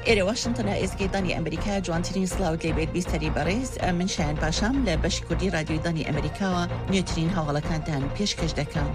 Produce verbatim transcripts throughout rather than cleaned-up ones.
إيري واشنطن إزگەی دانی ئەمریکا جوانترین سڵاوت لێبێت بیستەری بەڕێز من شایان پاشام لە بەشی کوردی رادیۆی دانی ئەمریکاوە نوێترین هەواڵەکانتان پێشکەش دەکەم.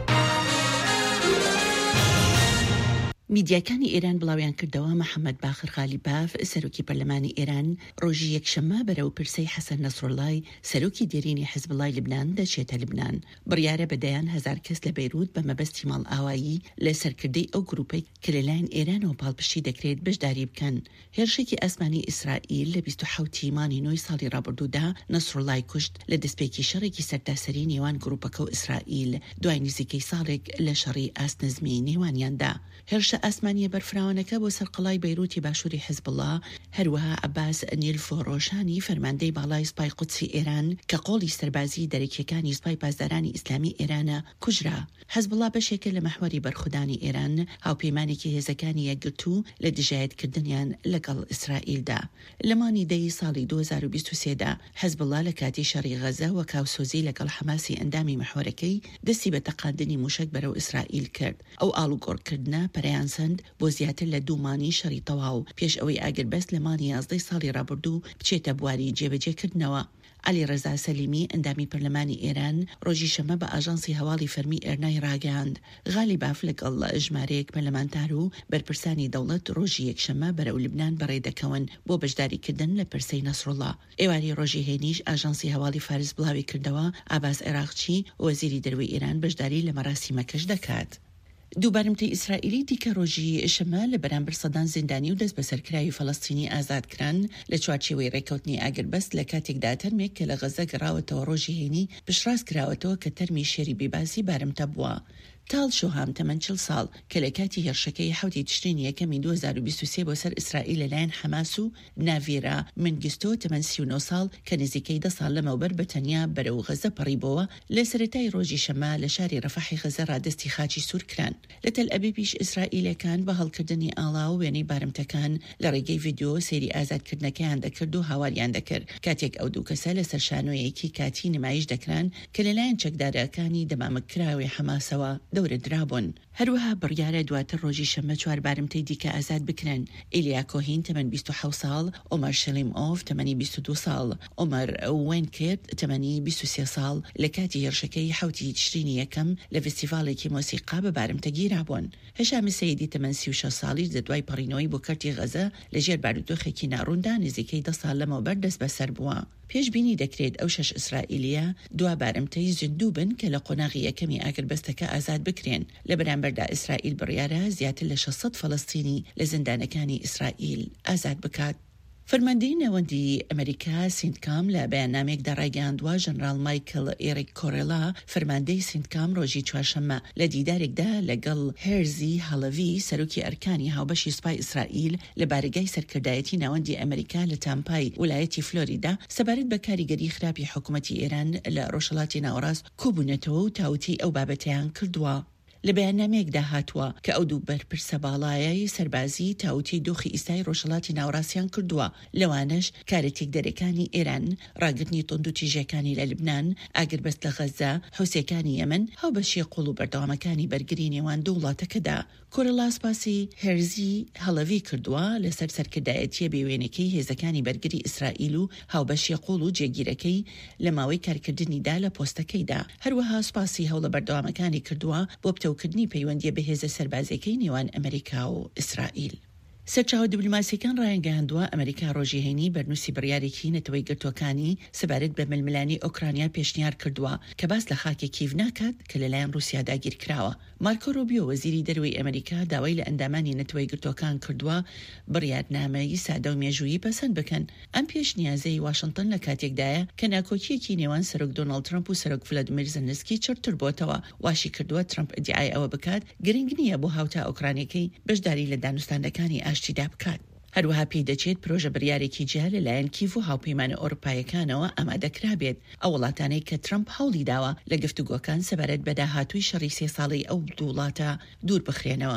میدیاکانی ئێران بڵاویان کردەوە محەممەد باخر غالیباف سەرۆکی پەرلەمانی ئێران ڕۆژی یەکشەممە بەرەو پرسەی حەسەن نەسڕڵای سەرۆکی دێرینی حیزبڵای لبنان دەچێتە لبنان. بڕیارە بەدەیان هەزار کەس لە بەیروت بە مەبەستی ماڵ ئاوایی لە سەرکردەی ئەو گروپەی کە لەلایەن ئێرانەوە پاڵپشتی دەکرێت بەشداری بکەن. هێرشێکی ئەسمانی ئیسرائیل لە بیست و حەوتی مانی نۆی ساڵی ڕابردوودا نەسڕڵای کوشت لە دەستپێکی شەڕێکی سەرتاسەری نێوان گروپەکە و ئیسرائیل دوای نزیکەی ساڵێک لە شەڕی ئاستنزمی نێوانیاندا. هێرشە ئاسمانیە بەرفراوانەکە بۆ سەرقەڵای بەیروتی باشووری حیزبڵڵا هەروەها عەباس نیلفۆڕۆشانی فەرماندەی باڵای سوپای قودسی ئێران کە قۆڵی سەربازی دەرەکیەکانی سوپای پاسدارانی ئیسلامی ئێرانە کوژرا. حیزبڵڵا بەشێکە لە مەحوەری بەرخودانی ئێران هاوپەیمانێکی هێزەکانی یەکگرتوو لە دژایەتکردنیان لەگەڵ ئیسرائیلدا. لە مانی دەی ساڵی دوو هەزار و بیست و سێدا حیزبڵڵا لە کاتی شەڕی غەزە و کاوسۆزی لەگەڵ حەماسی ئەندامی مەحوەرەکەی دەستی بە تەقاندنی موشک بەرەو ئیسرائیل کرد. ئەو ئاڵوگۆڕکردنە پەرەیان سند بۆ زیاتر لە دوومانی شەڕی تەواو پێش ئەوەی ئاگربەست لە مانی یازدەی ساڵی ڕابردوو بچێتە بواری جێبەجێکردنەوە. علی ڕەزا سەلیمی ئەندامی پەرلەمانی ئێران ڕۆژی شەمە بە ئاژانسی هەواڵی فەرمی ئێرنای ڕاگەاند. غالیباف لەگەڵ ژمارەیەک پەرلەمانتار و بەرپرسانی دەوڵەت ڕۆژی یەکشەمە بەرەو لبنان بەڕێدەکەون بۆ بەشداریکردن لە پرسەی نەسڕڵڵا. ئێواری ڕۆژی هێنیش ئاژانسی هەواڵی فارس بڵاوی کردەوە ئاباس عێراقچی وەزیری دەروی ئێران بەشداری لە مەراسیمەکەش دەکات. دووبارمتەی ئیسرائیلی دیکە ڕۆژی شەمە لە بەرامبەر سەدان زیندانی و دەست بە سەرکراوی فەڵەستینی ئازادکران لە چوارچێوەی ڕێکەوتنی ئاگربەست لە کاتێکدا تەرمێک کە لە غەزە گەڕاوەتەوە ڕۆژی هێنی پشتڕاست کراوەتەوە کە تەرمی شێری بێبازی بارمتە بووە. تاڵ شوهام تەمەن چل ساڵ کە لە کاتی هێرشەکەی حەوتی تشرینی یەکەمی دوو هەزار و بیست و سێ بۆ سەر ئیسرائیل لەلایەن حەماس و ناڤێرا منگستۆ تەمەن سی و نۆ ساڵ کە نزیکەی دە ساڵ لەمەوبەر بەتەنیا بەرەو غەزە پەڕیبەوە لە سەرەتای ڕۆژی شەمە لە شاری ڕەفەحی غەزە ڕادستی خاچی سوور کران. لە تەل ئەبیبیش ئیسرائیلەکان بە هەڵکردنی ئاڵا و وێنەی بارمتەکان لە ڕێگەی ڤیدیۆ سەیری ئازادکردنەکەیان دەکرد و هاواریان دەکرد کاتێک ئەو دوو کەسە لە سەر شانۆیەکی کاتی نمایش دەکران کە لەلایەن چەکدارەکانی دەمامکراوی حەماسەوە دەورە درابوون. هەروەها بڕیارە دواتر ڕۆژی شەمە چوار بارمتەی دیکە ئازاد بکرێن. ئیلیا کۆهین تەمەن بیست و حەوت ساڵ، ئۆمەر شەلیم ئۆف تەمەنی بیست و دوو ساڵ، ئۆمەر وێنکرد تەمەنی بیست و سێ ساڵ لە کاتی هێرشەکەی حەوتی تشرینی یەکەم لە فستیڤالێکی مۆسیقا بە بارمتە گیرابوون. هەشامی سەیدی تەمەن سی و شەش ساڵی لە دوای پەڕینەوەی بۆ کەرتی غەزە لەژێر بارودۆخێکی ناڕووندا نزیکەی دە ساڵ لەمەوبەر دەست بەسەر بووە. پێشبینی دەکرێت ئەو شەش ئیسرائیلیە دوا بارمتەی زیندوو بن کە لە قۆناغی یەکەمی ئاگربەستەکە ئازاد بکرێن. لە بەرامبەردا ئیسرائیل بڕیارە زیاتر لە شەشسەد فەڵەستینی لە زیندانەکانی ئیسرائیل ئازاد بکات. فەرماندەی نەوەندی ئەمریکا سیندکام لە بەیاننامێکدا ڕایگەاندووە ژەنرال مایکل ئێریک کۆڕێلا فەرماندەی سیندکام ڕۆژی چوارشەممە لە دیدارێکدا لەگەڵ هێرزی هەڵەوی سەرۆکی ئەرکانی هاوبەشی سوپای ئیسرائیل لە بارگای سەرکردایەتی ناوەندی ئەمریکا لە تامپای ویلایەتی فلۆریدا سەبارەت بە کاریگەری خراپی حکوومەتی ئێران لە ڕۆژهەڵاتی ناوەڕاست کۆبوونەتەوە و تاوتی ئەو بابەتیان کردووە. لە بەیاننامەیەکدا هاتووە کە ئەو دوو بەرپرسە باڵایەی سەربازی تاوتی دۆخی ئیستای ڕۆژهەڵاتی ناوەڕاستیان کردووە. لەوانش کارێتێک دەرەکانی ئێران، ڕاگرتنی تۆند و تیژەکانی لە لبنان، ئاگربەست لە غەزە، حوسەکانی یەمەن، هاوبەشی قوڵ و بەردەوامەکانی بەرگری نێوان دوو وڵاتەکەدا. کۆرەلا سپاسی هێرزی هەڵەوی کردووە لەسەر سەرکردایەتیە بێوێنەکەی هێزەکانی بەرگری ئیسرائیل و هاوبەشی قوڵ و جێگیرەکەی لە ماوەی کارکردنیدا لە پۆستەکەیدا. هەروەها سپاسی هەوڵە بەردەوامەکانی کردووە بۆ کردنی پەیوەندیە بەهێزە سەربازەکەی نێوان ئەمریکا و ئیسرائیل. سەرچاوە دیبلۆماسیەکان ڕایانگەیاندووە ئەمریکا ڕۆژی هەینی بەرنووسی بڕیارێکی نەتەوەی گرتوەکانی سەبارەت بە ململانی ئۆکرانیا پێشنیار کردووە کە باس لە خاکی کیڤ ناکات کە لەلایەن رووسیا داگیر کراوە. مارکۆ ڕۆبیۆ وەزیری دەروی ئەمریکا داوای لە ئەندامانی نەتەوەی گرتوەکان کردووە بڕیارنامەی سادە و مێژوویی پەسەند بکەن. ئەم پێشنیازەی واشنگتن لە کاتێکدایە کە ناکۆکیەکی نێوان سەرۆک دۆناڵد ترەمپ و سەرۆک ڤلادیمیر زەلەنسکی چرتر بۆتەوە. واشی کردووە ترەمپ ئیدعای ئەوە بکات گرنگ نییە بۆ هاوتا ئۆکرانیەکەی بەشداری لە دانوستاندەکانی ئاشتیدا بکات. هەروەها پێی دەچێت پرۆژە بڕیارێکی جیا لەلایەن کیڤ و هاوپەیمانە ئۆروپایەکانەوە ئامادەکرا بێت. ئەو وڵاتانەی کە ترەمپ هەوڵی داوە لە گفتوگۆکان سەبارەت بە داهاتووی شەڕی سێ ساڵەی ئەو دوو وڵاتە دوور بخرێنەوە.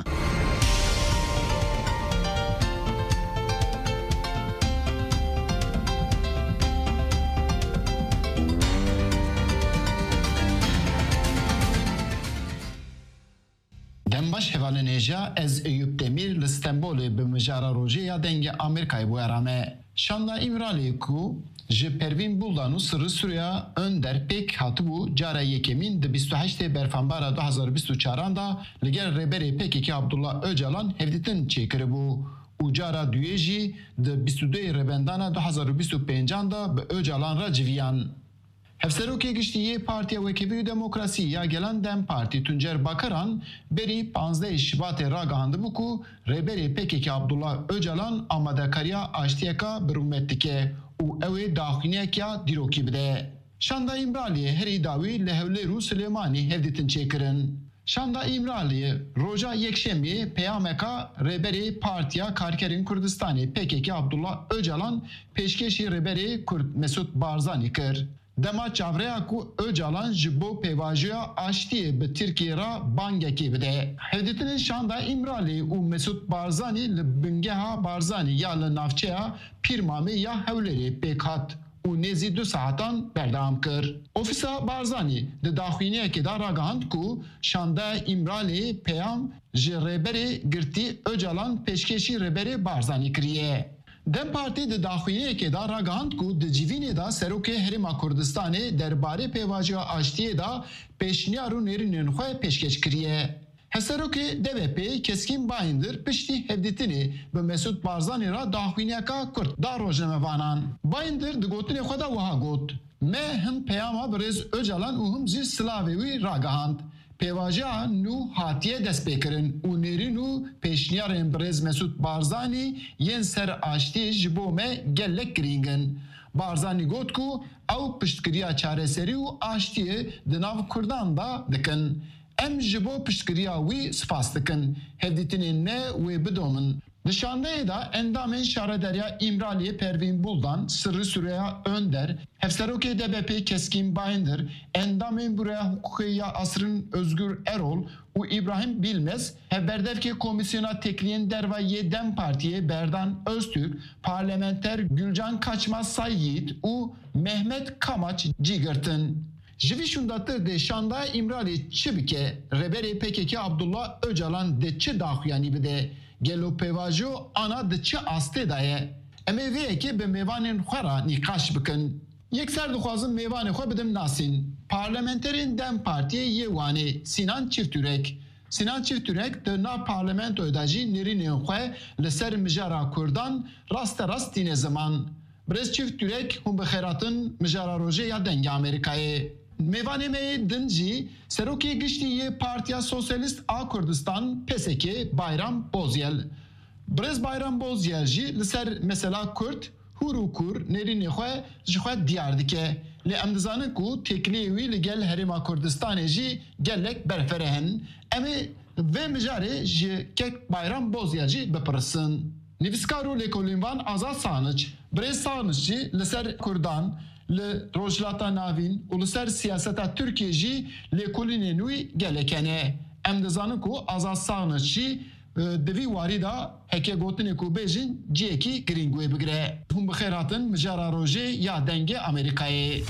Dembaş hevalêneja ez Eyüp Demir li Stenbolê bi mijara rojê ya dengê Amerîkayê bûye me. Şanda İmralı'yı ku ji Pervin Buldan û Sırrı Süreyya önder pêk hatibû cara yekemîn di bîst û heştê berfanbara du hezar bîst û çaran da li gel rêberê P K K Abdullah Öcalan hevdîtin çêkiribû. û cara duyê jî di bîst û duê rêbendana du hezar û bîst û pêncan da bi Öcalan re civiyan. Hevserokê giştî Partiya Wekîbî û Demokrasî ya Gelan Dem Partî Tuncer Bakaran berî panzdehê Şibatê ragihandibû ku rêberê P K K Abdullah Öcalan amadekariya aştiyeka bi rûmet dike û ew ê daxuyaniyeka dîrokî bide. Şanda İmralı'yê herî dawî li Hewlêr û Silêmanî hevdîtin çêkirin. Şanda İmralı'yê roja yekşemiyê peyameka rêberê Partiya Karkerên Kurdistanê P K K Abdullah Öcalan pêşkêşî rêberê Kurd Mesut Barzanî kir. Dema çavreya ku Öcalan ji bo pêvajiya aştiyê bi Tirkiye ra bangekê bide. Hevdîtinên şanda İmralı û Mesut Barzanî li bingeha Barzanî ya li navçeya Pîrmamê ya Hewlêrê pêk hat û nêzî du saetan berdewam kir. Ofîsa Barzanî di daxuyaniyekê da ragihand ku şanda İmralı'yê peyam ji rêberê girtî Öcalan pêşkêşî rêberê Barzanî kiriye. Dem Partî di daxuyaniyekê da ragihand ku di civînê da Serokê Herêma Kurdistanê derbarê pêvajiya aştiyê da pêşniyar û nêrînên xwe pêşkêş kiriye. Hevserokê D V P Keskin Bayındır piştî hevdîtinê bi Mesut Barzanî ra daxuyaniyeka Kurd da rojnamevanan. Bayındır di gotinê xwe da wiha got. Me him peyama bi rêz Öcalan û him jî silavê wî ragihand. Pêvajiya nû hatiye destpêkirin û nêrîn û pêşniyarên bi rêz Mesut Barzanî yên ser aştiyê ji bo me gelek girîng in. Barzanî got ku ew piştkiriya çareserî û aştiyê di nav Kurdan da dikin. Em ji bo piştkiriya wî spas dikin. Hevdîtinên ne wê bidomin. Di şandeyê da endamên şarederiya İmralı'yê Pervin Buldan, Sırrı Süreyya Önder, Hevserokê D B P Keskin Bayındır, endamên Buraya Hukukiya Asrın Özgür Erol û İbrahim Bilmez, hevberdevkê Komisyona Tekliyên Dervayê Dem Partiye Berdan Öztürk, Parlamenter Gülcan Kaçmaz Sayyid û Mehmet Kamaç cigirtin. Jivi şundatır de şanda İmralı çi bike, rêberê P K K Abdullah Öcalan de çi daxuyanî bide, gelo pêvajo ana di çi astê da ye. Em ê vê yekê bi mêvanên xwe ra nîqaş bikin. Yekser dixwazim mêvanê xwe bidim nasîn. Parlamenterên Dem Partiyê yê wanê Sinan Çiftürek. Sinan Çiftürek di nav parlamentoyê da jî nêrînên xwe li ser mijara Kurdan raste rast tîne ziman. Birêz Çiftürek hûn bi xêratin mijara rojê ya dengê Amerîkayê. Mêvanê me din jî Serokê Giştî yê Partiya Sosyalist a Kurdistan P S K Bayram Bozyel. Birêz Bayram Bozyel jî li ser mesela Kurd hûr û kur nêrînê xwe ji xwe diyar dike. Lê em dizanin ku tekliyê wî li gel Herêma Kurdistanê jî gelek berfere hin. Em ê vê mijarê ji kek Bayram Bozyel jî bipirsin. Nivîskar û lêkolînvan Azad Saniç. Birêz Saniç jî li ser Kurdan, li rojhilata navîn û li ser siyaseta Tirkiye jî lêkolînên wî gelek hene. Em dizanin ku Azad Saniç jî di vî warî da heke gotinê ku bêjin ciyekî girîng wê bigire. Hûn bi xêr hatin mijara rojê ya dengê Amerîkayê.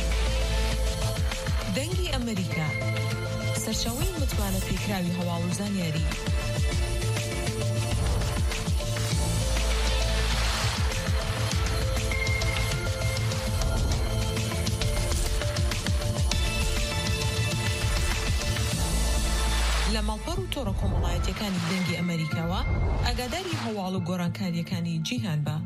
Dengê Amerîka serçeweyên mitwana pêkirawî hewa û zanyarî. لە ماڵپەڕ و تۆڕە کۆمەڵایەتیەکانی دەنگی ئەمریکاوە ئاگاداری هەواڵ و گۆڕانکاریەکانی جیهان بە.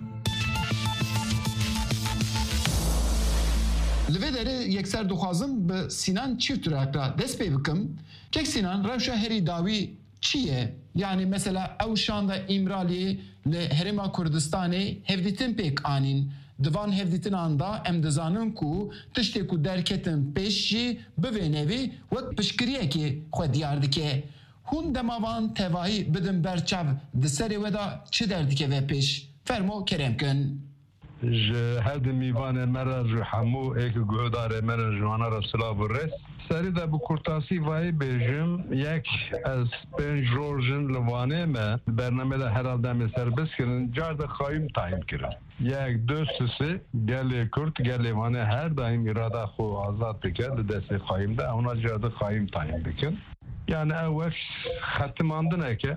Li vê derê yekser dixwazim bi Sinan Çiftürek ra dest pê bikim. Kek Sinan rewşa herî dawî çi ye? Yani mesela ew şanda İmralı'yê li Herêma Kurdistanê hevdîtin pêk anîn. Divan hevdîtinan da em dizanin ku tiştê ku derketin pêş jî bi vê nevî wek piştgiriyekê xwe diyar dike. Hûn demavan tevahî bidin berçav di serê we da çi derdike ve pêş? Fermo kerem kin. Ji her di mîvanê me re ji hemû êkî guhdarê me re ji wana re silav û rêz. Serî de bi kurtasî vayî bêjim yek ez pênc rojin li wanê me bername de herhalde em ê serbest kirin car de xayîm tayin kirin. Yek du sisê gelê Kurd gelê wanê her daîm îrada xwe azad dike li destê xayîm de ewna car de xayîm tayin bikin. yani evvel xatımandın ki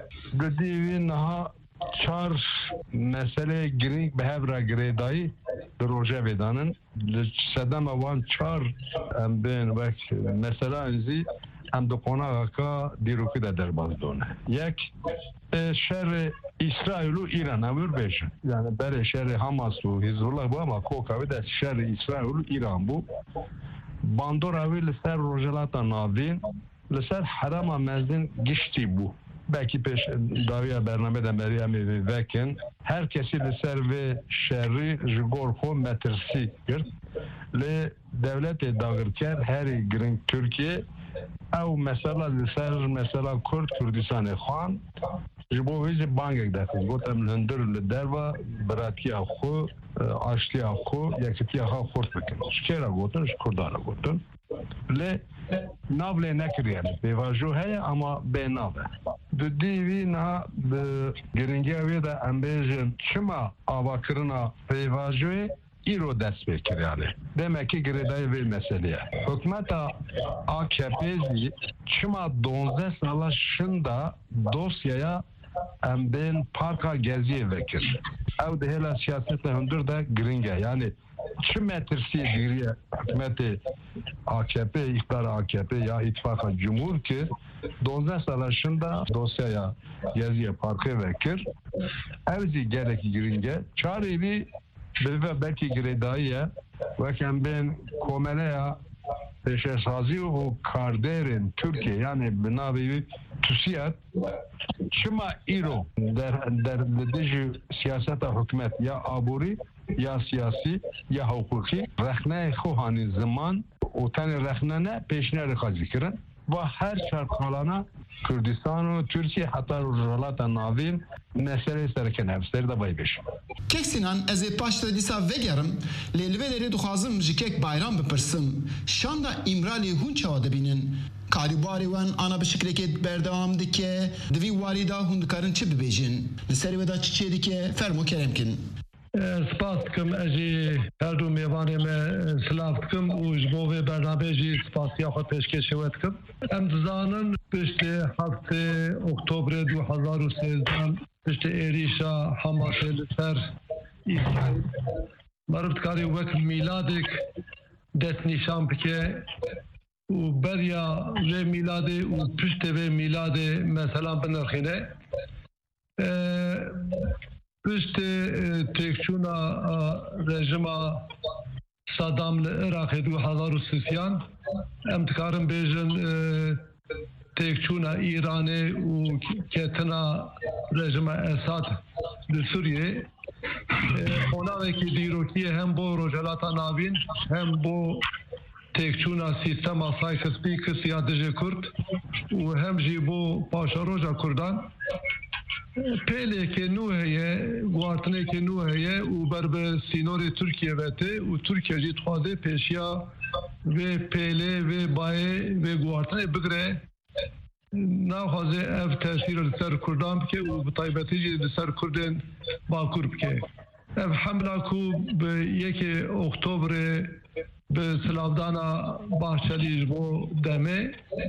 gıdivi naha çar mesele giring behevra giredayı bir roja vedanın sedem avan çar em ben vek mesela enzi em de konağa ka diruki de derbaz done yek şer İsrail'u İran ömür beşin yani bere şer Hamas u Hizbullah bu ama kokavi de şer İsrail'u İran bu bandor avi liser rojalata navin liser harama mezdin gişti bu belki peş daviya bernameden beriyemi vekin herkesi liser ve şerri jigor xo metrsi kir le devlet dağırker her girin Türkiye ev mesela liser mesela Kürt Kürdistan'ı xan jibo vizi bangek dafiz gotem lëndër le derva bratya xo aşliya xo yakitiya xo xort bikin şkera gotin şkurdana gotin le navle nekir yani bevajo heye ama be nave de divi na de geringe ve de ambejin çima avakırına bevajoye İro ders bekir yani. Demek ki giredayı ve meseleye. Hükümeta A K P'yi çima donze salaşında dosyaya emden parka geziye vekir. Ev de hele siyasetle hündür de gringe yani çi metrsi diriye hükümeti A K P, iktidar A K P ya ittifaka cumhur ki donze salaşında dosyaya geziye parka vekir. Evzi gereki gringe çarevi ve belki giredayı ve ben komeleya peşesazi o karderin Türkiye yani binavi TÜSİAD çima iro der der dediği siyaseta hükümet ya aburi ya siyasi ya hukuki rehne hani zaman o tane rehnene peşine rekazikrin ve her şartlarına Kürdistan ve Türkiye hatta Rojalata navin mesele serken hepsleri de baybeş. Kesinan ez paşta disa vegerim lelveleri duhazım jikek bayram bepırsım. Şanda İmrali hunça debinin karibari wan ana bişikreket berdevam dike devi varida hundikarın çi bibejin. Liseri veda çiçeği dike fermo keremkin. سپاس کم اجی هر دو میوانی me سلاف کم و جبوه برنامه جی سپاسیا خود پیشکش شود کم امتزانن پشت هفته اکتبر دو هزار و سیزده پشت ایریشا حماس لسر اسرائیل مربط کاری وقت میلادک دست نشان بکه و بریا و میلاده و پشت و میلاده مثلا بنرخینه پشت تکچونا رژیما صدام لعراق دو هزار و سیزده امتکارم بیجن تکچونا ایرانی و کتنا رژیما اساد لسوریه خوناوی که دیروکی هم با روجلاتا ناوین هم با تکچونا سیستم سایکس پیکس یا دژه کرد و هم جی با پاشا روژا کردان پله که نوعیه گوارتنه که نوعیه و بر به سینور ترکیه وته و ترکیه جیت خواده پیشیا و پله و بایه و گوارتنه بگره نخوازه اف تاثیر سر کردان بکه و بطایبتی جی سر کردن باکور بکه اف حمله کو به یک اکتبر به سلافدانا باحچلیج بو دمه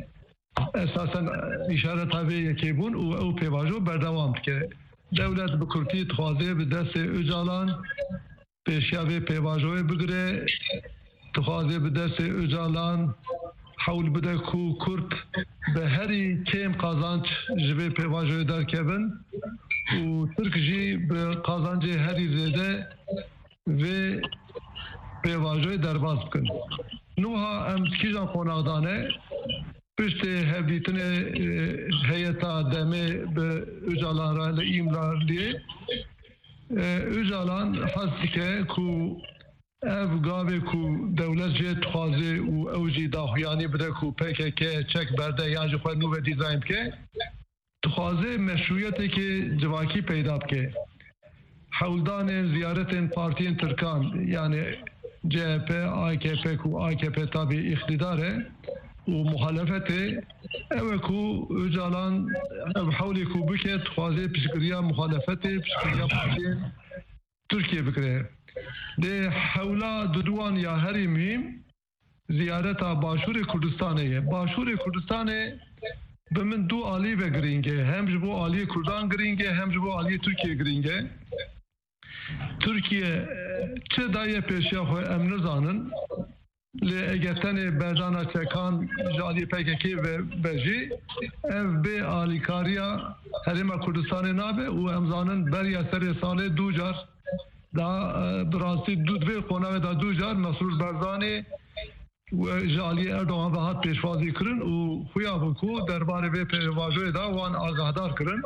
اساسا اشارت هاوی یکی بون و او پیواجو بردوام که دولت بکرتی تخوازه به دست اجالان پیشیاوی پیواجوی بگره تخوازه به دست اجالان حول بده کو کرد به هری کم قازانچ جبه پیواجوی در کبن و ترک جی به قازانچ هری زیده و پیواجوی درباز بکن نوها امسکیجان خوناغدانه پشت هفدیتن هیئتا دمه به اجالان را ایمرار لیه اجالان حسی که کو اف گاوه کو دولت جه تخوازه و اوجی داخویانی بده کو پکه که چک برده یا جو خود نوه دیزاین که تخوازه مشروعیتی که جواکی پیدا بکه حولدان زیارت پارتین ترکان یعنی C H P, A K P ku A K P tabi iktidare و مخالفته او کو اجالان حولی کو بکت خوازه پیشگیری مخالفته پیشگیری پارتی ترکیه بکره ده حولا دودوان یا هری مهم ziyareta Başûrê Kurdistanê ye. Başûrê Kurdistanê bi min du alî ve girîng e. Hem ji bo aliyê Kurdan girîng e, hem ji bo aliyê Tirkiye girîng e. Türkiye çi daye pêşiya xwe em nizanin. Lê eger tenê berdana çekan ji aliyê P K K ve bejî ev bê alîkariya Herêma Kurdistanê nabe û em zanin beriya serê salê du car da bi rastî du divê qonavê da du car Mesrûr Barzanî ji aliyê Erdogan ve hat pêşwazî kirin û xuya bû ku derbarê vê pêvajoyê da wan agahdar kirin.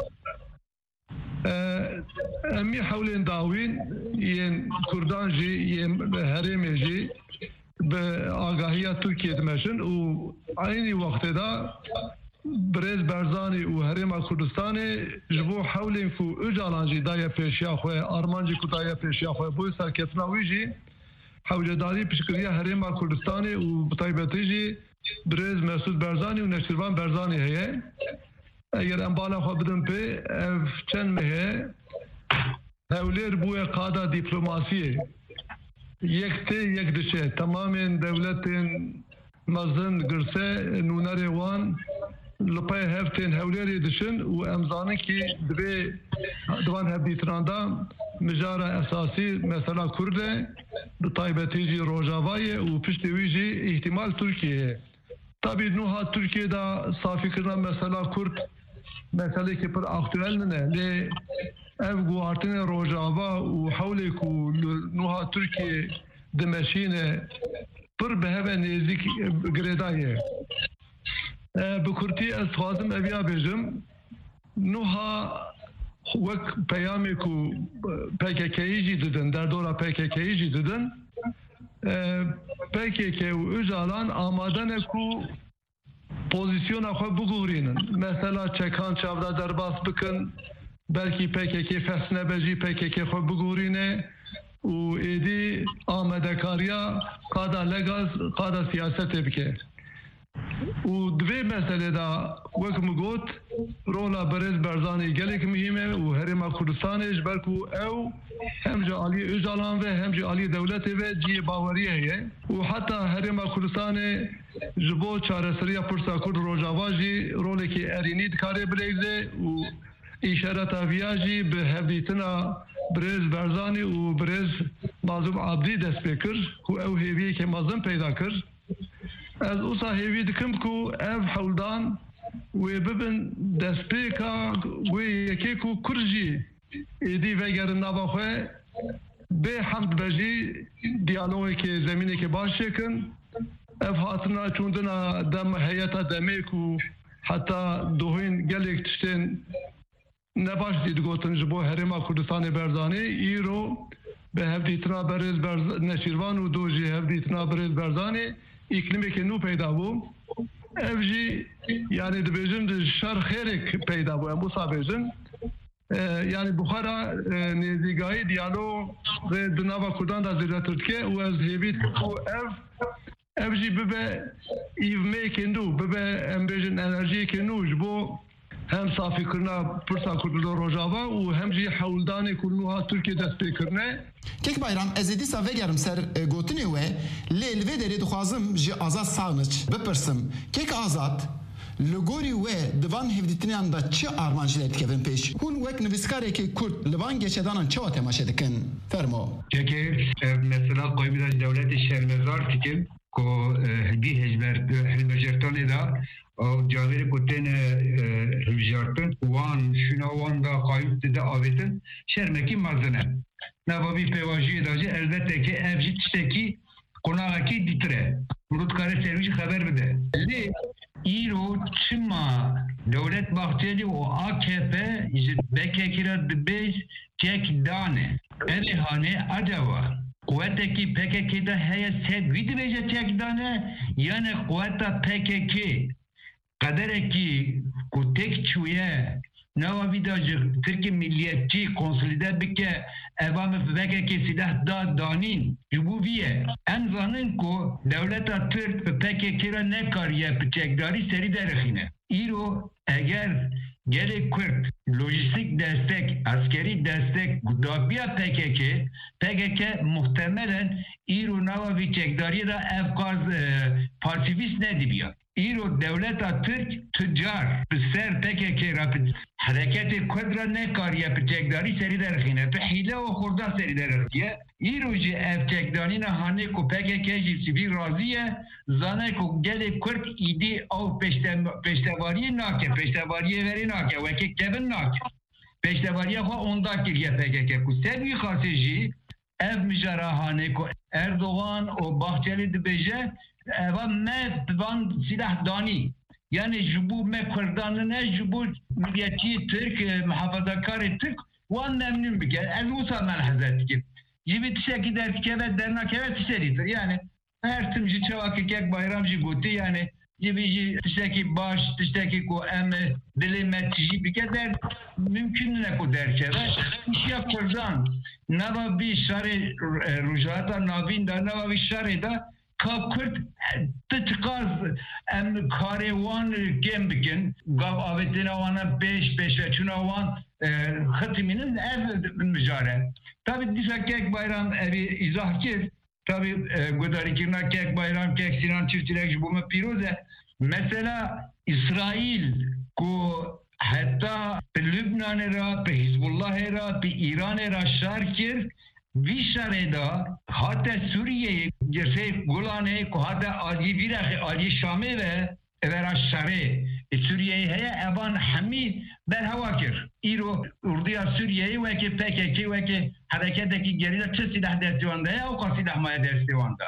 Em ê hewlên dawîn yên Kurdan jî yên herêmê jî bi agahiya Tirkiye dimeşin û aynî wextê da Birêz Barzanî û Herêma Kurdistanê ji bo hewlên ku Öcalan jî daye pêşiya xwe, armancê ku daye pêşiya xwe bû serketina wî jî hewledarî piştgiriya Herêma Kurdistanê û bi taybetî jî Birêz Mesûd Barzanî û Neçîrvan Barzanî heye. Eger em bala xwe bidin pê ev çend me heye hewlêr bûye qada dîplomasiyê. Yek tê yek dişe tamamên dewletên mezin girse nûnerê wan li pê hevtên hewlêrê dişin û em zanin ki divê divan hevdîtinan da mijara esasî mesela Kurd e bi taybetî jî Rojavayê û piştî wî jî îhtimal Tirkiyeyê. Tabî nûha Tirkiyeyê safîkirina mesela Kurd meselekî pir aktûel ne lê ev guhartinê Rojava û hewlê ku nûha Tirkiye dimeşîne pir bi heve nêzik girêdayê. Bi Kurtî ez dixwazim ev ya bêjim nûha wek peyamê ku P K K'yî jî didin, derdora P K K'yî jî didin P K K û Öcalan amade ne ku pozisyona xwe biguhrînin. Mesela çekan çavda derbas bikin, belkî P K K fesnebe jî P K K xwe biguhrîne û êdî amedekariya qada legaz qada siyasetê bike. û divê meselê da wek min got rola Birêz Barzanî gelek mihîm e û Herêma Kurdistanê ji ber ku ew hem ji aliyê Öcalan ve hem ji aliyê dewletê ve ciyê bawerî heye û heta Herêma Kurdistanê ji bo çareseriya pirsa Kurd Rojava jî rolekî erînî dikare bilêze û îşareta viya jî bi hevdîtina Birêz Barzanî û Birêz Mazlûm Abdî dest pê kir ku ew hêviyekê mezin peyda kir. Ez wisa hêvî dikim ku ev hewldan wê bibin destpêka wê yekê ku Kurd jî êdî vegerin nava xwe bê hemd be jî diyalogekê zemînekê baş çêkin. Ev hatina çûndina dem heyeta demê ku heta dohên gelek tiştên nebaş dî digotin ji bo Herêma Kurdistanê Barzanî îro bi hevdîtina Birêz Neçîrvan û do jî hevdîtina Birêz Barzanî îklimekê nû peyda bû. Ev jî yani dibêjin di şer xêrek peyda bû em wisa bêjin. Yani buxara nêzîgahî diyalog rê di nava Kurdan da zêdetir dike û ez hêvî ku ev ev jî bibe îvmeyekê nû bibe em bêjin enerjiyekê nû ji bo hem safîkirina pirsa Kurd Rojava û hem jî hewldanê ku nûha Tirkiye dest pêkirine. Kekbayram ez ê dîsa vegerim ser gotinê we lê li vê derê dixwazim ji Azad Sağniç bipirsim. Kek Azad li gorî we divan hevdîtiniyan da çi armancîler dikevin pêş? Hûn wek nivîskarekî Kurd li van geçedanan çawa temaşe dikin? Fermo. Kekê mesela qoybîda dewletê şermezar dikin ku hidî hejber hilvejertanê da cavêrê ku tên hilvejertin wan şûna wan da qayût de avêtin şermekî mezin e. Navavî pêvajiyê da jî elbette ki ev jî tiştekî qonaqekî dîtir e. Hûn dikare ser wî jî xeber bide. Lê îro çima Dewlet Bahçeli û A K P ji B K K re dibêj tek dane. Erê hane acaba kuvvetekî P K K'da heye sed wî dibêje tek dane yani kuvveta P K K kaderekî ku tek çûye nava vî da ji Tirkiye milliyetçî konsolîde bike evam B K K silah da danîn ji bo vî ye. Em zanin ku dewleta Tirk bi P K K re nekariye bi çekdarî serî derexîne. Îro eğer gerek Kürt lojistik destek, askeri destek dabiya P K K, P K K muhtemelen İro nava ve çekdariye da evkaz e, pasifist nedibiyat. İro devleta Türk tüccar ser P K K rapid hareketi Kudra ne kar yapacak dari seri derhine pe hile o kurda seri derhiye İro ji ev çekdanina hane ko P K K ji sivil raziye zane ko gele Kürt idi av peşte peştevariye nake peştevariye veri nake ve ki kevin nake peştevariye ko onda kiriye P K K ku sebi khasiji ev mijara hane ko Erdoğan o Bahçeli dibeje eva me van silah dani yani jubu me kurdanına jubu milliyetçi Türk muhafazakar Türk wan memnun bike elusa melhazet ki gibi tişeki der ki evet dernak evet tişeridir yani her tümcü çavaki kek bayramcı guti yani gibi tişeki baş tişeki ko em dilemetçi bike der mümkün ne ko der ki iş ya kurdan nava bir şare rujata navin da nava bir şare da Kürt tıtkaz em karevan gembikin gav avetine wana beş beş ve çuna wan hatiminin ev mücare. Tabi dişa kek bayram evi izah kir. Tabi godari kirna kek bayram kek sinan çiftçilik bu me piroze. Mesela İsrail ko hatta Lübnan era, Hizbullah era, İran era şarkir Vişareda hatta Suriye'yi gerçe Golan'e ko hatta Ali Virak'ı Ali Şam'ı ve evera Şar'ı Suriye'yi heye evan hami berhavakir. İro Urduya Suriye'yi ve ki P K K ve ki hareketteki geride çı silah destiwanda ya o kadar silah maya destiwanda.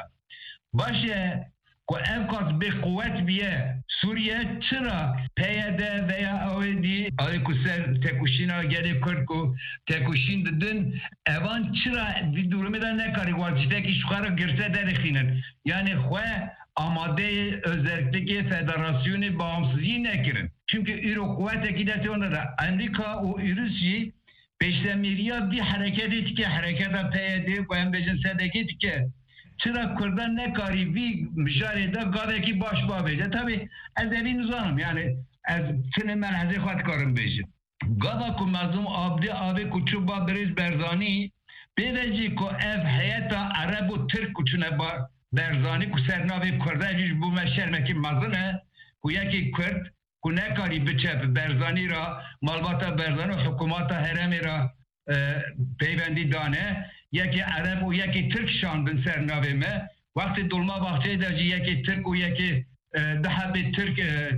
Başa ko evkaz bir kuvvet biye Suriye çıra P Y D veya O E D Alikusel tekuşina geri Kürt ko tekuşin dedin evan çıra bir durumda ne karı vazifeki şu kadar girse derikinin yani hue amade özellikle federasyonu bağımsızlığı ne kirin çünkü Euro kuvvet ekidasyonda da Amerika o Rusya peşlemiriya bir hareket etki harekete P Y D ve embecin sedek etki çıra kurdan ne kari bir mücadelede gaveki baş bağbeyle tabi az evin uzanım yani az sene merhazi khatkarım bejim gava ku mazlum abdi abi kuçuba beriz berzani bedeci ko ev hayata arabu Türk kuçuna ba berzani ku sernavi kurdaciş bu meşermeki mazlune ku yeki Kürt ku ne kari biçep berzani ra malbata berzani hükümata heremi ra peyvendi dane yeki Arap o yeki Türk şandın sernavime vakti dolma vakti de yeki Türk o yeki daha bir Türk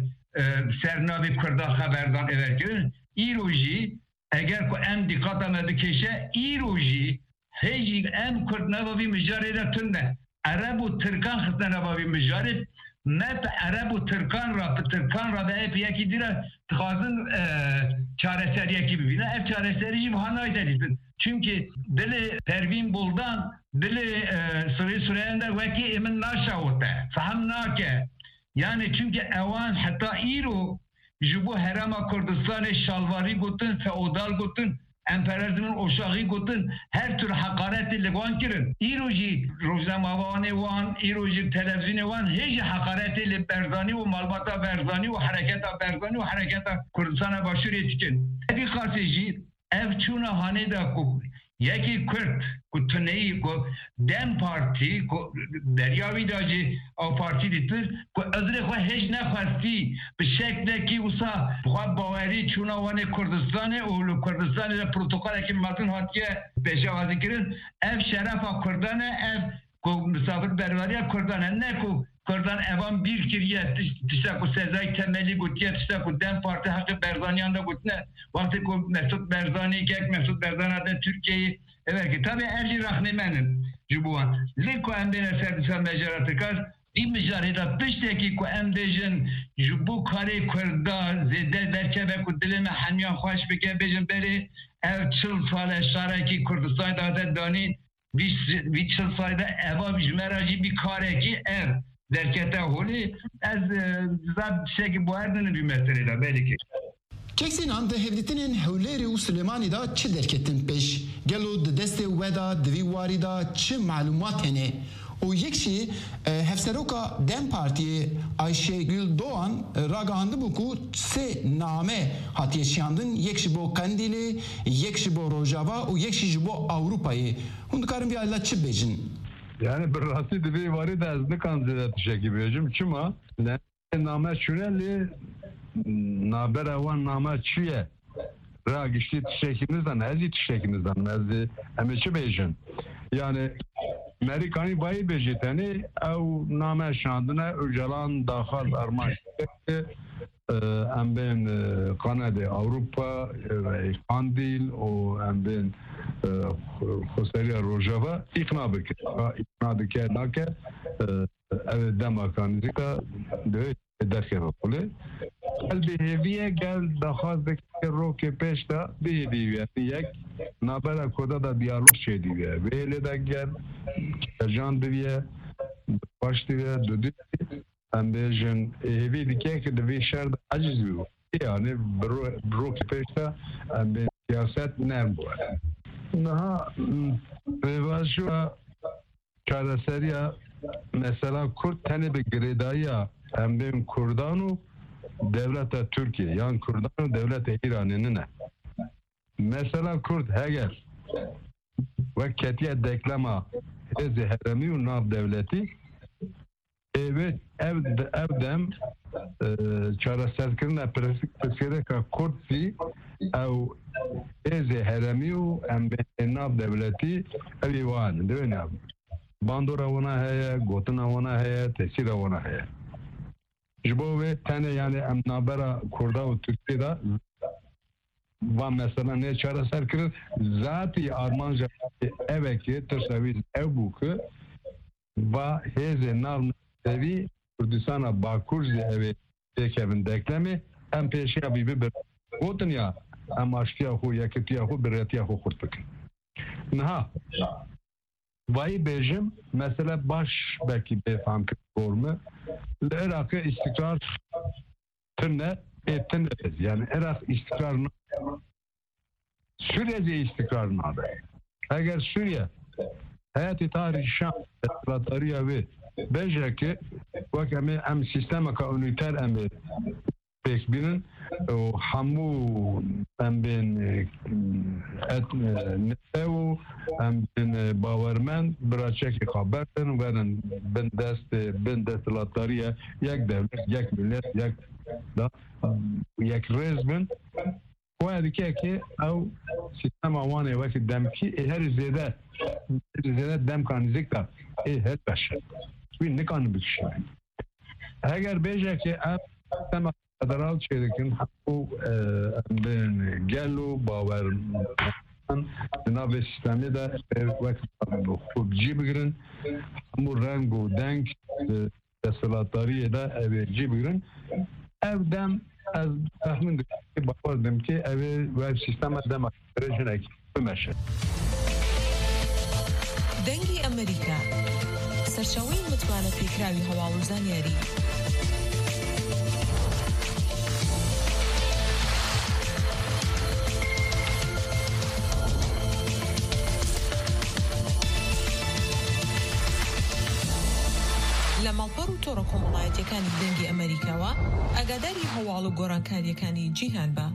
sernavi kurda haberdan everken İroji eğer ko em dikkata medikeşe İroji heci em Kürt navavi mücadele tünne Arap o Türkan hıtna navavi mücadele met Arap o Türkan ra Türkan ra ve hep yeki dire tıkazın çareseri yeki bibine ev çareseri bu hanay dedin. Çünkü dili Pervin Buldan dili e, Suri Suriye'nde veki emin naşa ote. Faham nake. Yani çünkü evan hatta İro jubu herama Kurdistan'ı şalvari gutun, feodal gutun, emperyalizmin oşağı gutun, her tür hakareti levan kirin. İro ji roznamavane van, İro ji televizyonu van, hiç hakareti le berzani ve malbata berzani ve hareketa berzani ve hareketa Kurdistan'a başvuru etkin. Bir kasıcı ev çuna haneda ko yeki Kürt ko tneyi ko Dem Parti ko deryavi dacı o parti ditir ko azre ko hiç ne farkı bir şekilde ki usa bu baveri çuna vane Kurdistan'e o Kurdistan'e protokol ki mazın hatiye peşavazi kirin ev şerefa Kurdan'a ev ko misafir berveriye Kurdan'a ne ko Kurdan evan bir kiriye tişta ku sezai temeli gutiye tişta ku Dem Parti hakkı Berzaniyan da gutne vakti ku Mesut Berzani kek Mesut Berzani da Türkiye'yi evet ki tabi erci rahnemenin jubuan liko embene serdisa mecaratı kaz bir mecarida pişteki ku embejin jubu kare kurda zede derkebe ku dilime hanyan hoş bike bejin beri ev çıl sale şaraki Kurdistan da dani bir çıl sayda eva bijmeraci bir kare ki ev derkete holi az zab şey bu erdinin bir meseleyle belki. Çeksin anda hevditinin hevleri u Süleymanî da çi derketin peş gelo de deste weda divi warî da çi malumat hene O yekşi Hefseroka Dem Parti'ye Ayşegül Doğan ragahandı bu ku se name hatiye şiyandın yekşi bo Kandili, yekşi bo Rojava, o yekşi bo Avrupa'yı. Hundukarın bir ayla çı bejin. Yani bir rasi dibi varı da azlı kanzıda tüşeki bejim. Çuma ne name şuneli naber avan name çüye. Ra geçti tüşekinizden, ezi tüşekinizden, ezi emeçi bejin. Yani Amerikani bayi bejeteni ev name şandına öcalan dahil arman em ben Kanada, Avrupa, Kandil o em ben Xoseriya Rojava ikna bikir. İkna dike nake ev demakranizika de derke bakule. El beheviye gel dahil dike roke peşta beheviye yek nabera koda da diyalog şey diye. Böyle de gel can diye baş diye dödü. Hem de jen evi dike ki de bir şerde aciz bir. Yani roke peşta hem de siyaset ne bu? Naha revajı çareseriya mesela Kürt tane bir gredaya hem de Kurdanu devlete Türkiye yani Kurdanu devlete İran'ın ne? Mesela Kürt heger ve ketiye deklama ezi heremi u nav devleti evet ev evdem çaresizliklerine preskere ka Kürtsi ev ezi heremi u em nav devleti evi van değil mi? Bandora ona heye, gotuna ona heye, tesira ona heye. Jibo ve tane yani em nabera Kurda u Türkiye'de ve mesela ne çareser kırır zati Armanca eveki terseviz ev buku ve heze nav evi Kürdistan'a Bakurzi evi tekevin deklemi em peşiya bibi bir gotun ya em aşkiya hu yakitiya hu biretiya hu kurtuk. Naha vay bejim mesela baş belki befam formu Irak'ı istikrar tırne ettiniriz. Yani Irak istikrarını Suriye istikrarını adı. Eğer Suriye hayatı tarihi Şam tarihi ve bence vakame em sistema ka üniter em pek binin o hamu em ben et nesev em ben bavermen bırakacak haberden veren ben dest ben dest la tarihi yak devlet yak millet yak da yak rezmen وهذه كي أو سيستم وانه وقت دم كي هر زيادة زيادة دم كان زيكتا إيه هاد بشر وين نكان بتشي هاجر بيجا كي أب سيستم فدرال شركين حقو بين جالو باور جناب السيستمي ده وقت خوب جيبرن مو رنگو دنگ دستلاتاری ده جي بگیرن ev dem az tahmin ki bakardım ki evi web sistema dem rejine meşe. Dengi Amerika serçawî mutmana pêkravî hewalûzaniyarî لە ماڵپەڕ و تۆڕە کۆمەڵایەتیەکانی دەنگی ئەمریکاوە ئاگاداری هەواڵ و گۆڕانکاریەکانی جیهان بە.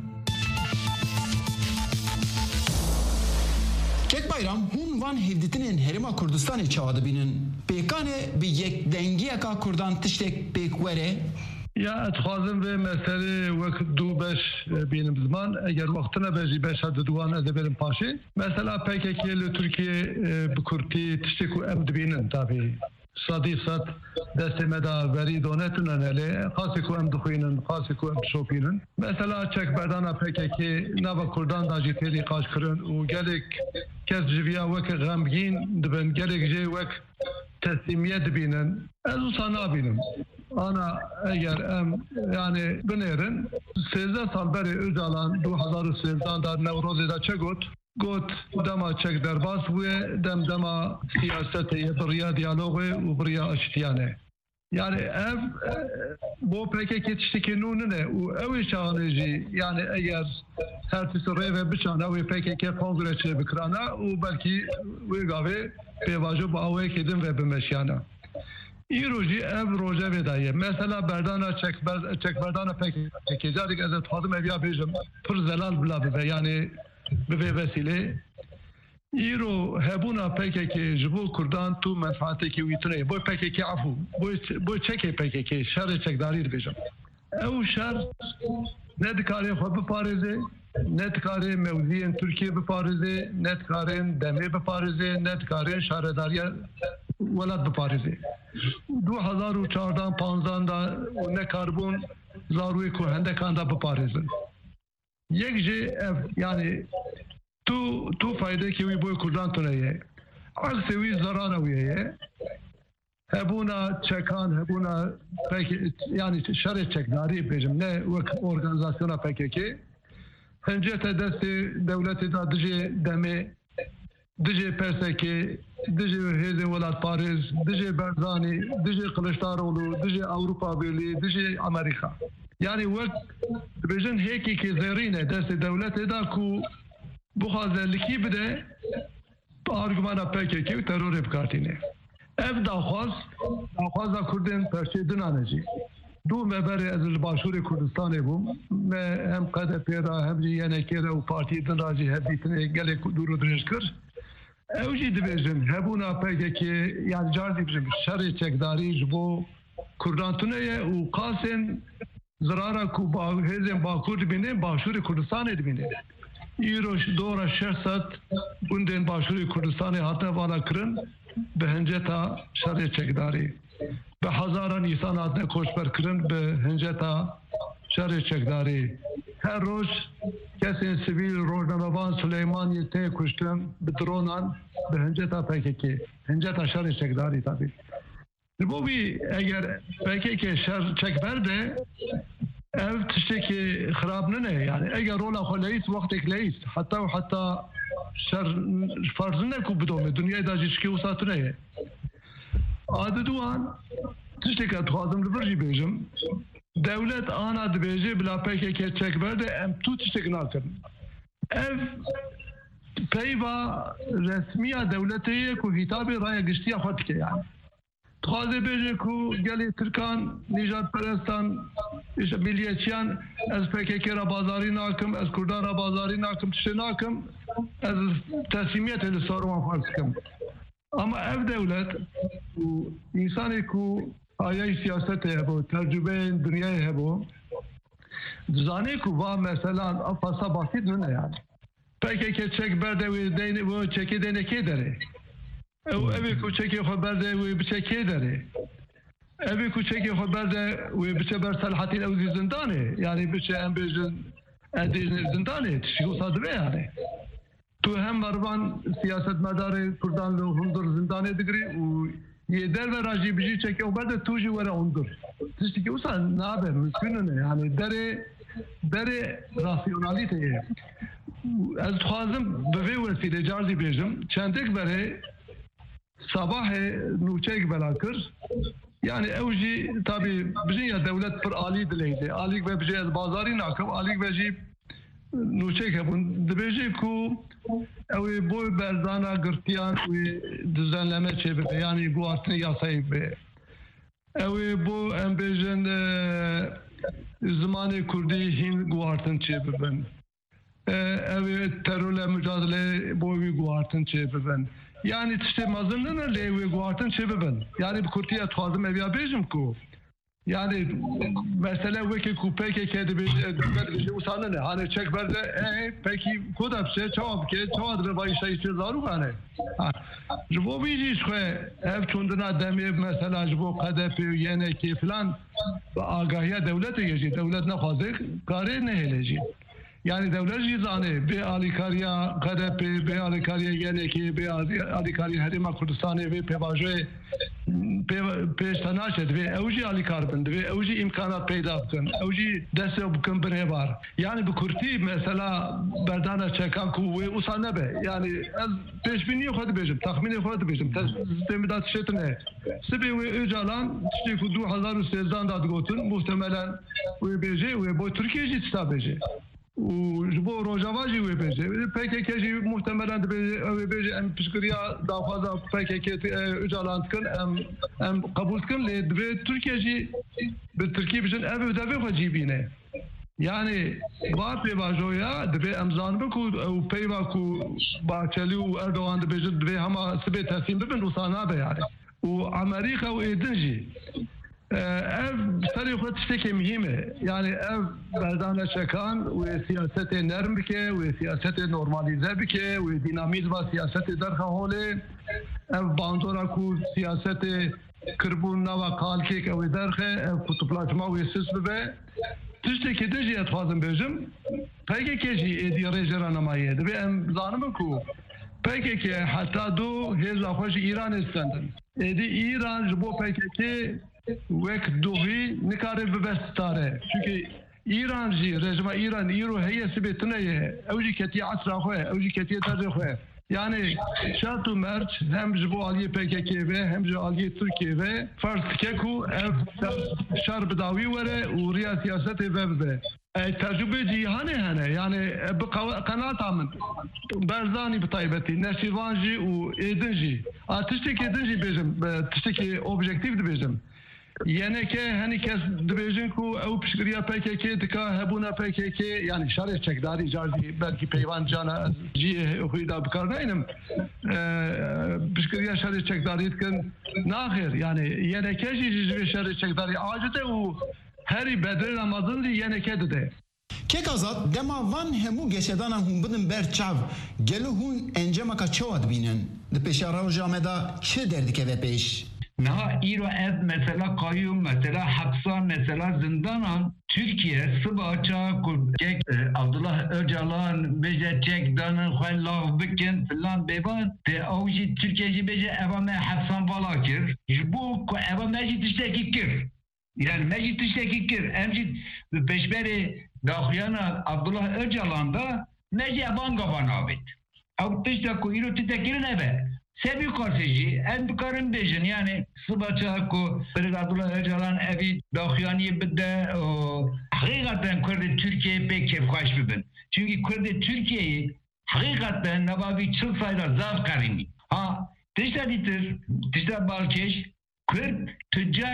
Kek bayram hun van hevditinin Herima Kurdistan'ı çağdı binin. Pekane bir yek dengiye ka Kurdan tiştek pekwere. Ya etxazım ve mesele vakit du beş benim zaman eğer vaktine bezi beş adı duan edebelim paşi. Mesela P K K ile Türkiye bu Kürt'i tişteku emdibinin tabi. صديقات دستمه دا وری دونتونن هلی خاصی کو ام دخوینن خاصی کو ام شوپینن مثلا چک بدانا پککی نوا کردان دا جیتری قاش کرن و گلک کس جویا وک غمگین دبن گلک جی وک teslimiyet binin. Ez sana binim. Ana eğer em yani binerin sezde salberi Öcalan iki bin sezdan da Nevroz'da çegot got dema çek derbas ve dem dema siyasete briya diyalogu ve briya aştiyane. Yani ev bu P K K tişteki nune u ev şahıneci yani eğer her tisi reve biçana u P K K kongreçe bikrana u belki u gave pevajo ba ev kedin ve bimeşyana. İroji ev roja vedaye. Mesela berdana çekber çekberdana P K K zadik ez tadım ev ya bejim pır zelal bla be yani be vesile. İro hebuna P K K jibo Kurdan tu menfaateki uytune. Bu P K K afu. Bu bu çeke P K K şer çekdarir bejim. Ev şer ne dikare xwe biparize, ne dikare mevziyen Türkiye biparize, ne dikare deme biparize, ne dikare şaredariya velat biparize. دو هزار و چهارده پانزده دا نه کاربون زاروی کو هندکان دا بپارزن یک جه yani تو تو فایده کی وی بو کردان تونه عکس وی zarara ویه hebuna çekan hebuna peki yani şeref çekdari bejim ne organizasyona P K K hencete desti devleti da dıcı deme dıcı perseki dıcı heze velat Paris dıcı Berzani dıcı Kılıçdaroğlu dıcı Avrupa Birliği dıcı Amerika yani vek bejin heki ki zerine desti devleti da ku bu hazırlıki bir de argümana P K K terör yapkartine ev daxwaz daxwaza Kurdên perçe dinanecî du me berê ez li başûrê Kurdistanê bûm me hem K D P ra hem jî yenekê re û partiyê din ra jî hevdîtinê gelek dûr û dirêj kir ew jî dibêjin hebûna P K K yani car dibêjin şerê çekdarî ji bo Kurdan tuneye û qasên zirara ku hêzên Bakur dibîne başûrê Kurdistanê dibîne îro dora şeş sed gundên başûrê Kurdistanê hatine vala kirin به هنجتا شر چکداری به هزاران انسان آدم کوشبر کردن به هنجتا شر چکداری هر روز کسی سیویل روزنامه‌نگاران سلیمانی ته کشتن به درونان به هنجتا پککی هنجتا شر چکداری تابی لبوی اگر پککی شر چکبرده ev tişteki xarab ne yani eğer rola xoleyis vaktek leis hatta hatta şer farzı ne ku bidome dünyada jişki usatune adı duan tişteki atxazım libirji bejim devlet ana dibêje bila P K K çekberde em tu tişteki nakin ev peyva resmiya devletiye ku hitabı raya giştiya xwatike yani Txaze bêje ku gelê Tirkan, Nîjadperestan, milliyetçiyan ez P K K ra bazarî nakim, ez Kurdan ra bazarî nakim, tiştê nakim, ez teslimiyetê li ser wan farz dikim. Ama ev devlet û însanê ku ayayê siyasetê hebû, tercübeyên dunyayê hebû, dizanê ku va mesela fasa basît nune yani. P K K çek berde wê deynê wê çekê deynê kê derê? او ابی کوچکی خبر ده و بچکی داره ابی کوچکی خبر ده و بچه بر صلاحیت او زندانه یعنی بچه ام بیشتر ادیز زندانه تشکیل سازه yani تو هم مربان سیاست مدار کردان لو هندر زندانه دگری و یه در و راجی بچه چکی خبر ده توجی وره هندر تشکیل اوسا نابه مسکنه yani dere dere rasyonaliteye az xwazim bi vê wesîlê car dibêjim çendek berê sabahê nûçeyek bela kir yani ew jî tabii bijî ya devlet pir alî dileyde alîk ve bijî ez bazarî nakim alîk ve jî nûçeyek hebûn dibêje ku ew ê bo berzana girtiyan wê düzenleme çêbibe yani guhartinê yasayê be ew ê bo em bêjin zimanê Kurdî hîn guhartin çêbibin ew ê terorla mücadele bo wî guhartin çêbibin yani tiştê mezin nene lê wê guhartin çêbibin yani bi Kurtiya dixwazim ev ya bêjim ku yani mesele wekî ku P K K dibêje dibêje wisa nene hani çekberde e pekî ku da biçe çawa bike çawa dibe vayî şeyî zarok hane ji bo wî jî xwe ev çûndina demê mesela ji bo K D P û yenekê filan bi agahiya devletê jî devlet nexwaze karê nehêle jî Yani devlet cizanı bir alikariya K D P, bir alikariya G N K, bir alikariya Herima Kurdistan'ı ve pevajoy peştanaşet ve evci alikarbın ve evci imkanat peyda bkın, evci deste bkın bir var. Yani bu kurti mesela berdana çekan ku ve usana be. Yani az peşbini yok hadi bejim, tahmini yok hadi bejim. Sistemi da tişetine. Sibi ve öcalan tişte ku du hazar u sezdan da gotun muhtemelen ve beje ve bu Türkiye citsa beje. Bu Rojavaji ve beje. P K K'ji muhtemelen de beje em pişkiriya daha fazla P K K öcalan tkın em em kabul tkın le ve Türkiye'ji bir Türkiye bizim ev ödevi vacibine. Yani var pevajoya de emzan bu ku peyva ku Bahçeli u Erdoğan de beje de ama sibe teslim bibin usana be yani. U Amerika u edinci ev seri xwe tiştekê mühim e. Yani ev berdana çekan û siyasetê nerm bike û siyasetê normalize bike û dinamizma siyasetê derxe holê ev bandora ku siyasetê kirbûn nava kalkêk ew ê derxe ev kutuplaşma wê sis bibe tiştekê de jî ez dixwazim bêjim P K K jî êdî rêjera nemayê dibe em zanimin ku P K K heta du hêza xwe ji Îranê stendin êdî Îran ji bo P K K وک دوهی نکاره ببستاره چونکه ایران جی رژیم ایران ایرو هیئت سبتنه اوجی کتی عصر خواه اوجی کتی تر خواه yani şart و مرج hem ji bo aliyê P K K ve hem ji aliyê Türkiye ve farz dike ku ev şer bi dawî were û riya siyasetê ve bibe. Tecrübe cîhanê hene yani bi qenata min berzanî bi taybetî neşîvan jî û êdin jî. Tiştekî êdin jî bêjim tiştekî objektif dibêjim. Yeneke hani kes dibêjin ku ew piştgiriya P K K dika hebûna P K K yani şerê çekdarî carî belkî peyvan cana jî xwî da bikar nayînim piştgiriya şerê çekdarî dikin naxir yani yeneke jî ji vê şerê çekdarî acite û herî bedrê Ramazan jî yeneke dide. Kekazat dema van hemû geşedana hûn bidin ber çav gelo hûn encamaka çawa dibînin di pêşa roja me da çi derdikeve pêş? Naha İro ev mesela kayyum mesela hapsan mesela zindanan Türkiye sıbaça kek Abdullah Öcalan beje çek danın xwelav bikin filan bevan te avji Türkiye'ci beje evame hapsan valakir bu eva mecid tişteki kir yani mecid tişteki kir emcid peşberi daxyana Abdullah Öcalan'da mecid evan gavan abit av tişteku İro tiştekirin eve Sebi karşıcı, en bikarın bejin yani sıbaça ku Abdullah Öcalan evi daxyani bide hakikaten Kürdi Türkiye'yi pek kefkaş bibin. Çünkü Kürdi Türkiye'yi hakikaten nebavi çıl sayıda zaf karini. Ha, tişte ditir, tişte balkeş, Kürt tüccar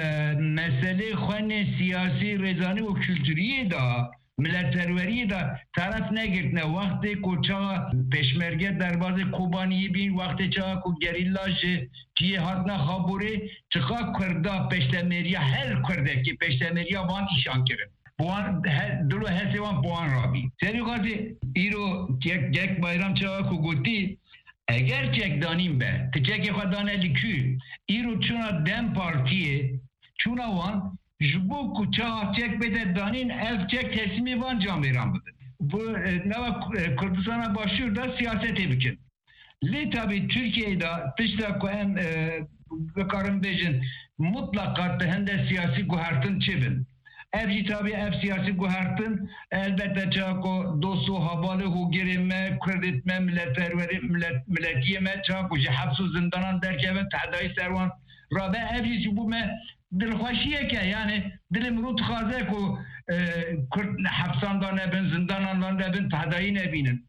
mesele xwene siyasi rezani ve kültüriye da milletperveriye da taraf ne girtne vakti ko çağa peşmerge derbazı Kobani'yi bin vakti çağa ko gerillajı ki hatna haburi çıka Kürda peştemeriye her Kürdeki peştemeriye van işan kirin. Buan dulu her sevan buan rabi. Seri kati iro tek tek bayram çağa ko guti eğer çek danim be tek xadane likü iro çuna dem partiye çuna van bu kuçağı çek bede danin ev çek teslimi van camiran bıdır. Bu neva Kürdistan'a başlıyor da siyasete bikin. Le tabi Türkiye'de dışta koyan bekarın bejin mutlaka hem de siyasi guhartın çevin. Evci tabi ev siyasi guhartın elbette çako dostu havalı hu girime kreditme milletperveri millet milletiyeme çako hapsu zindanan derkeve tahdayı servan rabe evci bu me dilxweşiye ke yani dilim rut xaze ku Kürt hapsanda nebin zindanandan nebin tahdayı nebinin.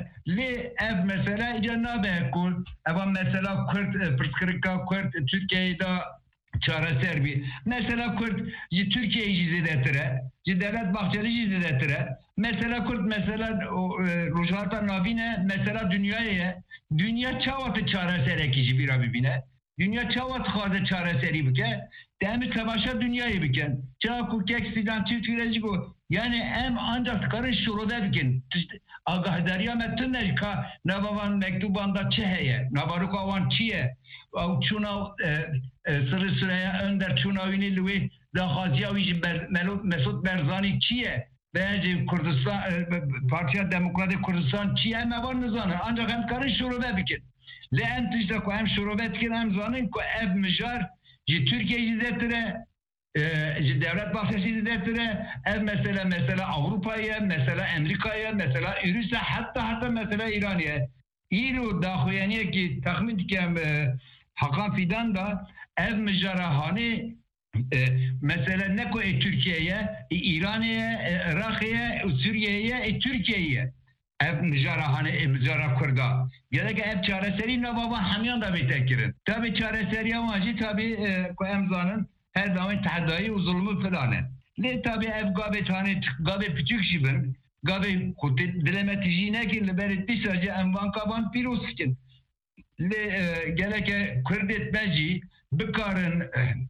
Li ev mesela icannabe ku evan mesela Kürt pırtkırıkka Kürt Türkiye'de çareser bir. Mesela Kürt Türkiye'yi cizidetire, devlet Bahçeli cizidetire. Mesela Kürt mesela Rojata Navine mesela dünyaya dünya çavatı çareser ekici bir abibine. Dünya çavat xaze çareseri bike. Demi tevaşa dünyayı biken. Çağ kukek sidan Türkiye'ci bu. Yani em ancak karın şuruda bikin. Agahdariya metinler ka navavan mektubanda çeheye. Navaruka avan çiye. Çuna sırı sıraya önder çuna vinilvi da haziyavici Mesut Berzani çiye. Bence Kurdistan Partiya Demokratik Kurdistan çi em evan nizanı ancak hem karın şurube bikin. Le em tişte ku hem şurube bikin hem zanın ku ev mijar ji Türkiye'yi zedire ji devlet bahçesi zedire ev mesela mesela Avrupa'ya mesela Amerika'ya mesela Rusya hatta hatta mesela İran'a İru daxuyaniye ki tahmin dikem Hakan Fidan da ev mijara hani e, mesela ne ko e, Türkiye'ye, e, İran'a, e, Irak'a, Suriye'ye, e, Türkiye'ye ev mijara hani e, mijara kurda. Ya da ev çareseri ne baba hamyan da betekirin. Tabi çareseri amacı tabi e, ko emzanın her zaman tahdayı zulmü filanı. Ne tabi ev gabe tane gabe küçük şibin. Gabe kutit dilemetici ne ki liberti sadece envan kaban piroskin. Le geleke Kurdet beci bikarın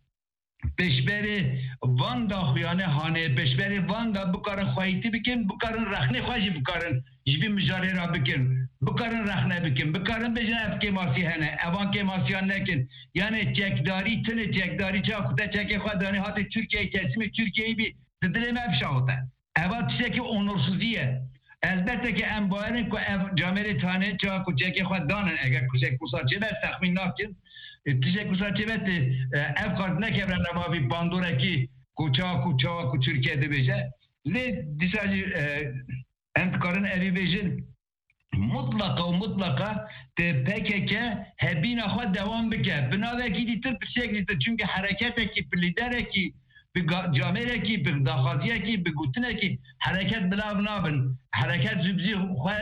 peşberi Van'da yani hani peşberi Van'da bikarın xayiti bikin, bikarın rahne xaji bikarın jibi mücarera bikin, bikarın rahne bikin, bikarın bejine ev kemasi hene, evan kemasi nekin. Yani çekdari tını çekdari çakuta çeke xadani hatı Türkiye'yi tesimi Türkiye'yi bir dileme efşahıta. Eva tişeki onursuziye. Elbette ki em bayerin ku ev cameri tane çağı ku çeki xad danın eğer kusek kusarçı ve tahmin nakin. Tişek kusarçı ve ev kart ne kevren ama bir banduraki ku çağı ku çağı ku Türkiye'de beje. Le disacı entkarın evi bejin mutlaka mutlaka te P K K hebine xad devam bike. Binaveki ditir pişek ditir çünkü hareketeki lidereki bir camereki, bir dağaziyeki, bir gutineki hareket bilav nabın. Hareket zübzi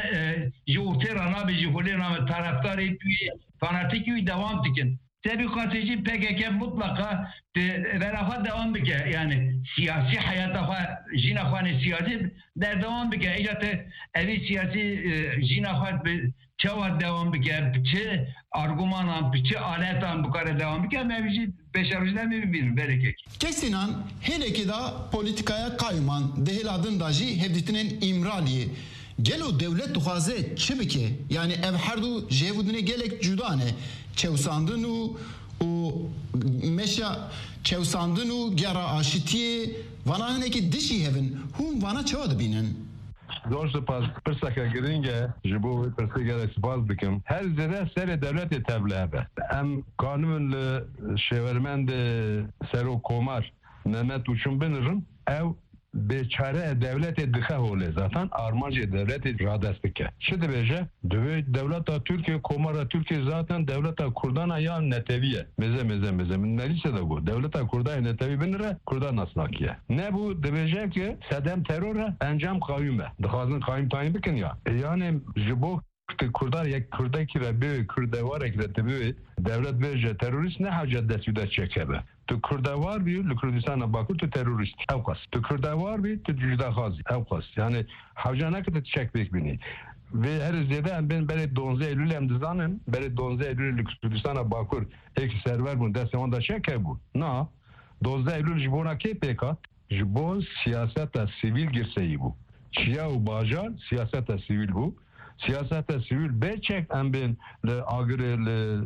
jortera nabi jihole nabi taraftarı fanatiki devam dikin. Tabi kateci P K K mutlaka verafa devam bike. Yani siyasi hayata jina khani siyasi der devam bike. İcate evi siyasi jina khat çava devam bike. Biçe argümanan, biçe aletan bu kadar devam bike. Mevzi beşarıcılar mı bilmiyorum bereket. Kesinan hele ki da politikaya kayman dehil adın daji hevditinin İmraliye. Gelo devlet duhaze çibike yani ev herdu jevudine gelek cudane çevsandın u o meşa çevsandın u gera aşitiye vana neki dişi hevin hum vana çavadı binin. Zor spas pırsaka giringe jibo pırsaka spas bikim. Her zede sere devleti tebliğe. Em kanunlu şevermende sero komar Mehmet Uçun binirin ev beçare devleti dıka hole zaten armacı devleti radestike. Şimdi beje devleta Türkiye komara Türkiye zaten devleta Kurdana ya neteviye. Meze meze meze. Neyse de bu. Devleta Kurdaya netevi binire Kurdan nasnakiye. Ne bu debeje ki sedem teröre encam kayüme. Dıkazın kayım tayin bikin ya. E yani jibo Kurdar yek Kurdaki ve Kurdevar ekreti bir devlet veje terörist ne hacet desüde çekebe. Tu Kurdevar bir Kürdistan'a bakır tu terörist evkas. Tu Kurdevar bir tu cüdahazi evkas. Yani havca ne kadar çekbek bini. Ve her zede ben böyle donze Eylül hem dizanım. Böyle donze Eylül Kürdistan'a bakır ek server bunu dese onda çeke bu. Na donze Eylül jibona ke pekat jibon siyasete sivil girseyi bu. Çiya u bajar siyasete sivil bu. Siyasete sivil beçek em ben le agre le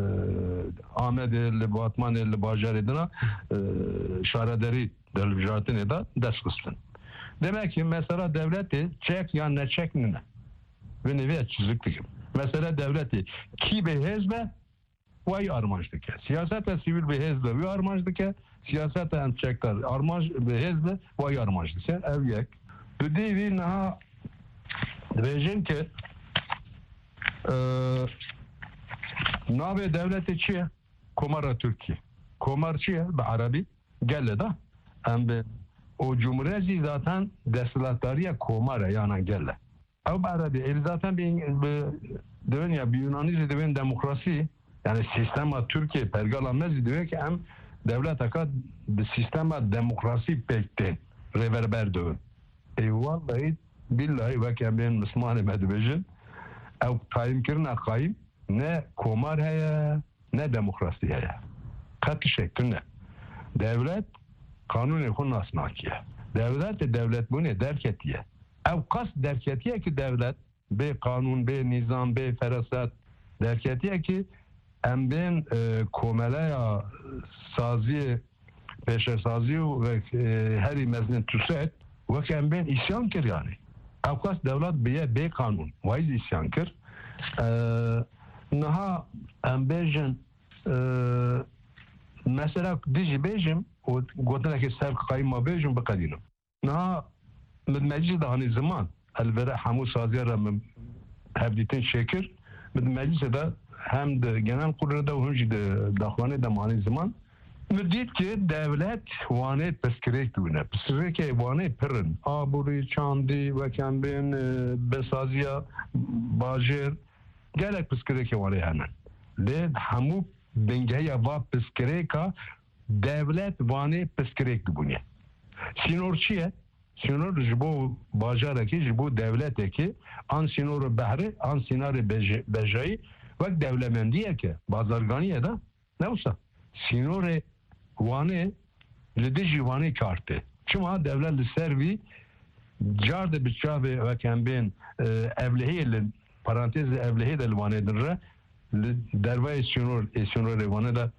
Ahmet le Batman le Bajar edina şaraderi delvijatin eda deskıstın. Demek ki mesela devleti çek ya ne çek ne. Ve nevi çiziklik. Mesela devleti ki be hezbe vay armajdık. Siyasete sivil be hezbe ve armajdık. Siyasete en çekler armaj be hezbe vay armajdık. Ev yek. Düdevi naha Vejin ki e, nave devleti çiye Komara Türkiye. Komar çiye be Arabi gelle da hem be o cumhuriyeti zaten destilatlariye Komara yani gelle. Ama Arabi el zaten bir dön ya bir Yunanizm de demokrasi yani sistema Türkiye pergalamez diyor ki hem devlet akad bir sistema demokrasi pekte reverber dön. E vallahi billahi ve kemen Müslüman medbejin ev kayım kirna kayım ne komar heye ne demokrasi heye katı şeklinde devlet kanun ekun nasnakiye devlet de devlet bu ne derketiye ev kas derketiye ki devlet be kanun be nizam be ferasat derketiye ki em ben e, komelaya sazi peşe sazi ve e, her imeznin tüset وكان بين إسيان كر يعني أوقات دولات بيه بي قانون وايز إسيان كر أه نها أم بيجن أه مثلا ديجي بيجم وقلت لك السابق قايمة بيجم بقدينه نها من مجلس دهاني زمان الفرق حمو سازير من هبديتين شكر من مجلس ده هم ده جنان قدرة ده وهم جد داخلانه ده معنی زمان مدید که دولت وانه پسکریک دونه پسکریک وانه پرن آبوری چاندی و کمبین بسازیا باجر گلک پسکریک وانه هنن لید همو دنگه یا و پسکریکا دولت وانه پسکریک دونه سینور چیه؟ سینور جبو باجره که جبو دولته که آن سینور بحره آن سینار بجایی وقت دولمندیه که بازرگانیه ده نوسا سینور وانه لدیجی وانه کارته چون devlet لسروی جارده بچاوه و کمبین evlihiye parantez evlihiye de vane dırra dervay sünur sünur vane da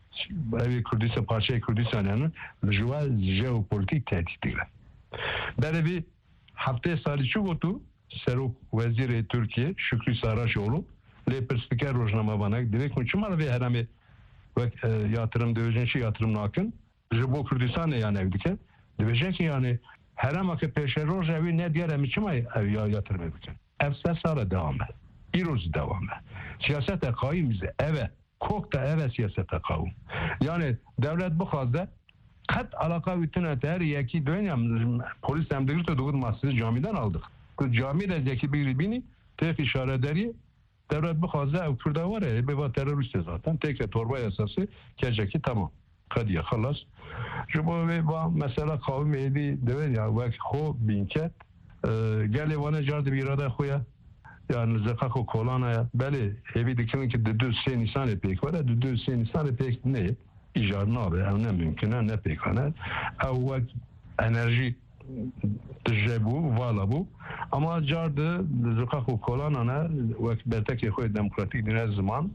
evi Kürdistan parça Kürdistan'ın jual jeopolitik tehditleri. Böyle bir hafta sali şu gotu Serok Veziri Türkiye Şükrü Saraçoğlu le perspektif rojnama bana demek ki çumal ve herame ve yatırım dövüşünçü yatırım nakın bu Kürdistan'ı yani evdike diyecek ki yani her ama ki peşe roj evi ne diğer mi çumay ev ya yatırım evdike ev sesara devam et İroz devam et siyasete kaimize eve kokta eve siyasete kavum yani devlet bu fazla kat alaka bütün her yeki dönem polis emdiri de doğru masası camiden aldık bu camide zeki bir bini tek işaret deri devlet bu fazla ev Kürt'e var ya bir terörist zaten tek torba yasası gelecek tamam kadiye halas şu bu ve mesela kavim evi dever ya ve ho binket gele vana jardı bir arada koya yani zakako kolana ya beli evi dikin ki de düz sen insan epek var de düz sen insan epek ne icar ne abi ne mümkün ne pek ana ev enerji تجربه والا بو اما جارد زقاق و کلان انا وقت برتکی خوی دموکراتیک دینه زمان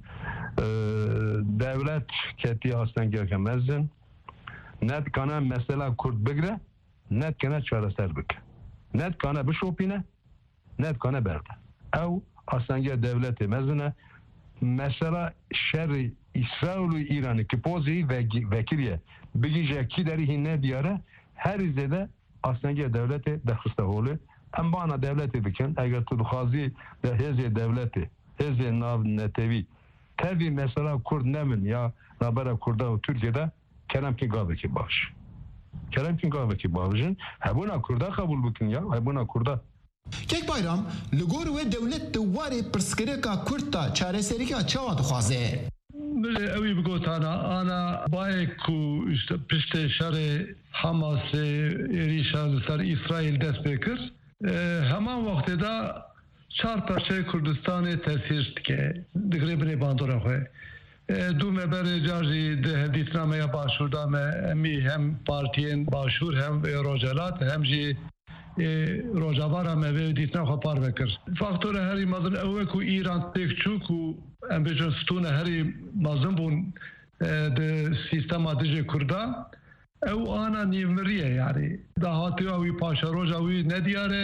devlet keti aslan gereken mezzin net kana mesela Kürt bigre net kana çareser bik net kana bişopine net kana berde ev aslan ger devleti mezzine mesela şerri İsrail İran'ı kipozi ve vekiliye bilece ki deri hinne diyare her izlede aslında devleti de hıstaholu. Em bana devleti diken eğer tudhazi de heze devleti heze nav netevi tabi mesela Kurd nemin ya nabara Kurda Türkiye'de kerem ki gavı ki baş kerem ki gavı ki başın hebuna Kurda kabul bukin ya hebuna Kurda Kek bayram ligor ve devlet de wari perskereka Kurta çareserika çavat xwaze اوی بگوتانا آنا باید کو پشت شر حماس ایریشان سر اسرائیل دست بکر همان وقت دا چار پرچه کردستان تأثیر که دگری بنی باندورا خواه دو مبر جارجی ده دیتنامه باشور دامه امی هم پارتین باشور هم روجالات هم جی روجاوارا مبه دیتنا خواه پار بکر فاکتور هری مازن اوه کو ایران تک چو کو ام بجن ستونه هری مازن بون ده سیستم آدیجه کرده او آنا نیمریه یعنی دهاتی اوی پاشا روژ اوی ندیاره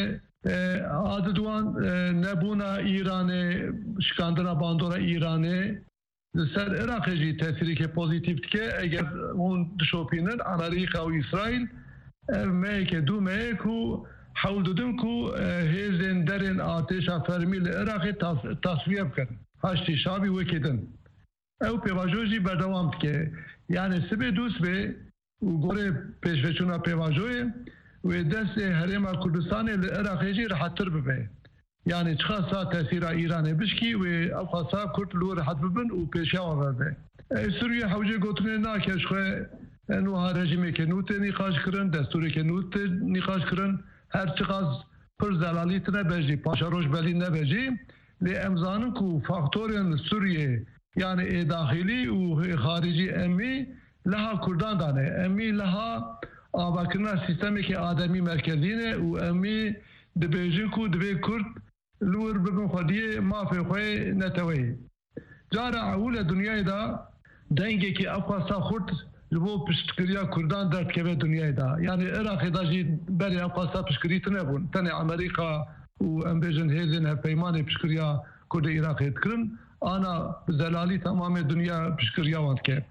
آددوان نبونا ایران شکاندنا باندورا ایرانه سر عراق جی تأثیری که پوزیتیو که اگر اون شوپینن آناریخ او اسرائیل مه که دو مه کو حول دودن کو هیزن درن آتش فرمیل عراق تصویب کرد هشتی شابی وکیدن او پیواجوزی بردوام که یعنی سبه دوست به و گوره پیشوچونا پیواجوی و دست حرم کردستان عراقی جی راحتر ببه یعنی چخصا تاثیر ایران بشکی و افخاصا کرد لو راحت ببن و پیشاوا ببه سوریه حوجه گوتنه ناکش خواه نوها رژیمی که نوت نقاش کرن دستوری که نوت نقاش کرن هر چقدر پر زلالیت نبجی پاشا روش بلی نبجی لی امزانن کو فاکتورین سوریه یعنی داخلی و خارجی امی لها کردان دانه امی لها آباکرنا سیستمی که آدمی مرکزینه و امی دبیجن کو دبی کرد لور ببن خودیه مافی خوی نتوی جارا اول دنیای دا دنگی که افقاسا خورد bu piştkiriya Kurdan dertkeve dünyada. Yani Irak'da jî berya qasa piştkirî tune bûn. Tenê Amerika û em bêjin hêzên hevpeymanê piştkiriya Kurdê Iraqê dikirin. Ana zelalî tamamê dünya piştkiriya wan dike.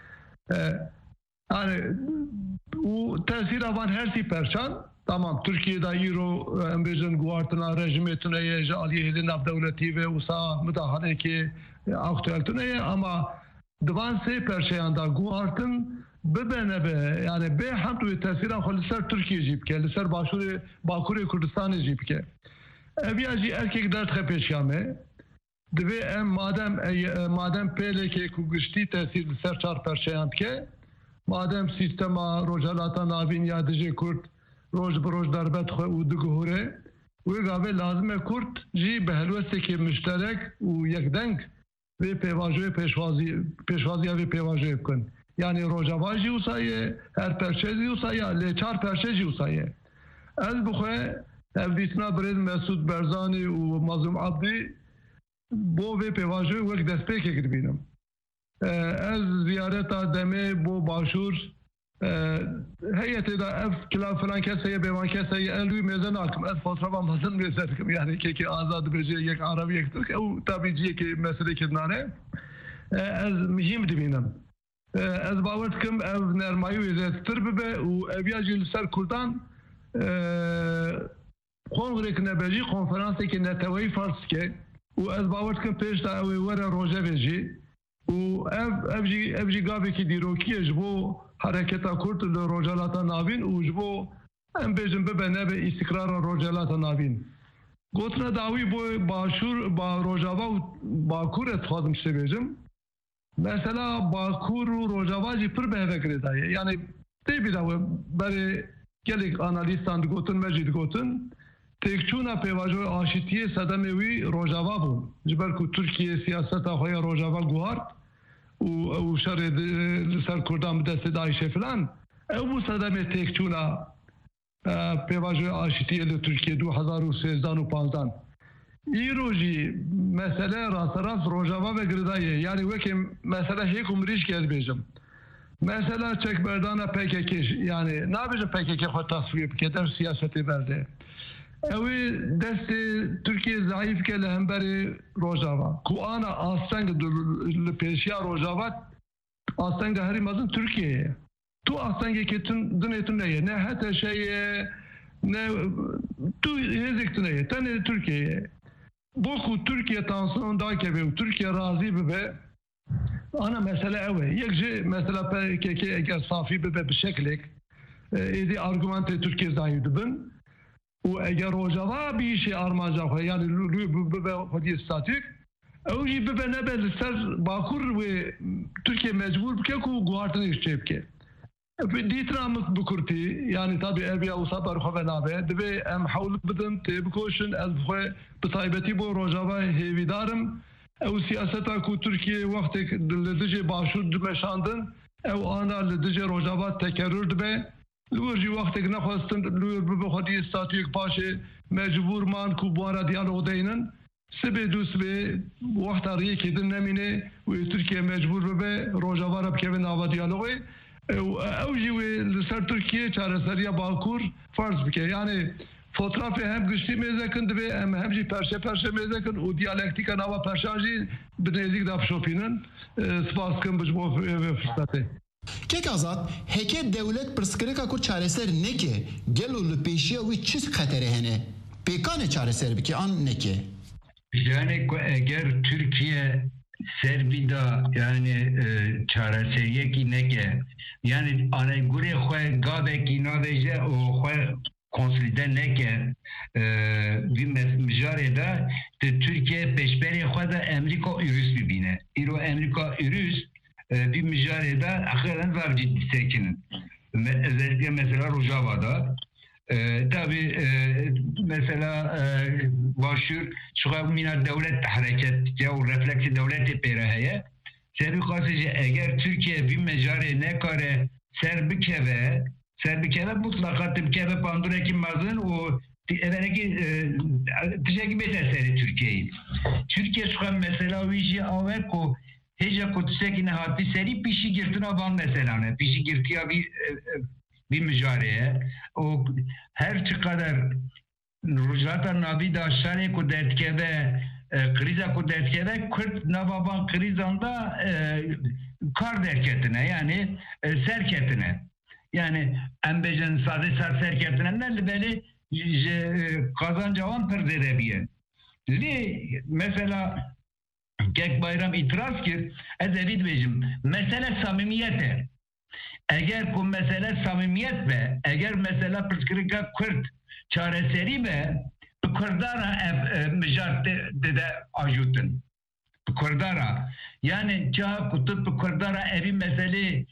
Yani û tesîra van her sî perçan. Tamam, Türkiye'de îro em bêjin guhartina rejimê tune ye ji aliyê hêzên navdewletî ve wisa midahanekê aktüel tune ye ama divan sê perçeyan da guhartin bibe nebe yani bê hemd wê tesîra xwe li ser Tirkiye jî bike, li ser başûrê Bakurê Kurdistanê jî bike. Eviya jî erkek derdxe pêşiya me. Divê em madem madem pêlekê ku giştî tesîr li ser çar perçeyan dike, madem sîstema rojhelata navîn ya dijî Kurd roj bi roj derbet xwe û diguhure, wê gavê lazim e Kurd jî bi helwestekê müşterek û yekdeng vê pêvajoyê pêşwazî pêşwaziya vê pêvajoyê bikin. Yani Rojava jî wisa ye, her perçe jî wisa ye, lê çar perçe jî wisa ye. Ez bixwe hevdîtina Birêz Mesûd Berzanî û Mazlûm Abdî bo vê pêvajoyê wek destpêkek dibînim. Ez ziyareta demê bo başûr heyetê de ev kila filan kes heye bêvan kes heye el wî mêze nakim. Ez fotoğrafa mezin mêze dikim. Yani kekê azad dibêje yek Arabî yek Tirk ew tabî ciyekê meselekê nane. Ez mühim dibînim. Ez bawer dikim ev nermayî wê zêdetir bibe û eviya jî li ser Kurdan kongrek nebejî konferansekê neteweyî fars dike û ez bawer dikim pêş da ew ê were rojevê jî û ev ev jî ev jî gavekî dîrokî ye ji bo hareketa Kurd li rojhelata navîn û ji bo em bêjin bibe nebe îstikrara rojhelata navîn. Gotina dawî bo başûr ba Rojava û Bakurê dixwazim ştê bêjim. Mesela Bakur û Rojava jî pir bi hevekirê daye. Yani tê bîra we berê gelek analîstan digotin me jî digotin têkçûna pêvajoya aşîtiyê sedemê wî Rojava bû. Ji ber ku Tirkiye siyaseta xwe ya Rojava guhart û ew şerê li ser Kurdan bi destê Daişê filan ew bû sedemê têkçûna pêvajoya aşîtiyê li Tirkiye du hezar û sêzdan û panzdan. Îro jî mesele rasterast Rojava ve girdaye. Yani wekê mesele hêk û mirîşkê ez bêjim. Mesela çekberdana P K K yani nabêjim P K K xwe tasfiye bike dev siyasetê berde. Ew ê destê Tirkiye zayıf ke li hemberê Rojava. Ku ana asteng li pêşiya Rojava astenga herî mezin Tirkiye ye. Tu astengekê dinê tune ye. Ne hete şey ye, ne tu hêzek tune ye. Tenê Tirkiye ye. Bu ku Türkiye tansiyon dake ve Türkiye razı bibe ana mesele ev e. Yek jî mesela P K K eger safî bibe bi şeklek êdî argümentê Tirkiye zayıf dibin û eger Rojava bir işê armanca xwe yani bibe xwediyê statûk ew jî bibe nebe li ser Bakur ve Türkiye mecbur bike ku guhartinê çê bike. Dîtira bi Kurtî yani tabii eviya wisa berxwe nabe divê em hewl bidin tê bikoşin ez xwe bi taybetî bo Rojava hêvîdarim ew siyaseta ku Tirkiye wextek li dijî başûr dimeşandin ew ana li dijî Rojava tekerrür dibe li wir jî wextek nexwestin li wir bibe xwediyê statûyek paşê mecbûr man ku buwara diyalog deynin sibê dû sibê wexta rêyekê din nemîne wê Tirkiye mecbûr bibe Rojava re bikeve nava diyalogê ew jî wê li ser Tirkiye çareseriya Bakur farz bike. Yani fotoğrafê hem giştî mêzekin divê em hem jî perşe perşe mêzekin û diyalektika nava perşan jî bi nêzik da bişopînin. Spas dikim ji bo vê firsatê. Kek Azad, heke devlet pirsgirêka ku çareser neke gelo li pêşiya wî çi xeterê hene? Pêkanê çareser bike an neke? Yani eğer Türkiye Serbida yani e, çareseriye ki neke yani anegure xwe gavekî naveje û xwe konsolide neke vî mijarê de Türkiye peşberê xwe de Amerîka ûrûs bibîne. Îro Amerîka ûrûs vî mijarê de axiren zav ciddi sekinin. Özellikle mesela Rojava'da Ee, tabii e, mesela e, başur şu mina devlet hareket ya o refleksi devleti peraheye sebi kasıcı eğer Türkiye bir mecare ne kare serbikeve serbikeve mutlaka tibkeve pandureki mazın o evvelki teşekkür eder Türkiye'yi. Türkiye şu an mesela vici aveko هیچ کتسه که نهاتی سری پیشی گرتنا وان مثلا نه پیشی گرتیا bir bir mücareye o her çkadar rujata navi da şare ko detkeve kriza ko detkeve Kürt navaban krizanda kar derketine yani serketine yani embecen sade sar serketine ne böyle kazancavan perderebiye li mesela Kek bayram itiraz ki ez evid bejim mesele samimiyete eğer bu mesele samimiyet ve eğer mesele pırskırıka Kürt çareseri ve Kurdara müjart de ajutun Kurdara yani çağ kutup Kurdara evi mesele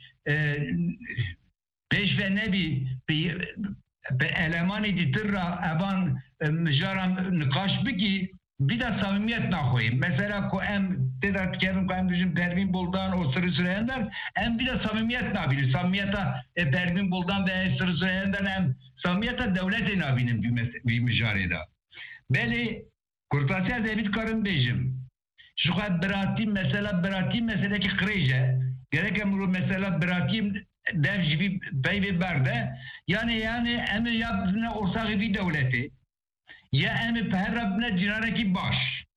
peş ve nebi be elemani ditirra evan müjaram nikaş biki bir de samimiyet nahoyim. Mesela ko em dedat kerim ko em düşün Pervin Buldan o Sırrı Süreyyan'dan em bir de samimiyet nabilir. Samimiyete e, Pervin Buldan ve Sırrı Süreyyan'dan em samimiyete devlete nabilim bir mücarede. Beli kurtasya devlet karın bejim. Şu kadar beratim mesela beratim mesela ki krije. Gerek emru mesela beratim dev gibi peyve berde. Yani yani em yaptığına ortak bir devleti. Ya emi pehrabne cinareki baş.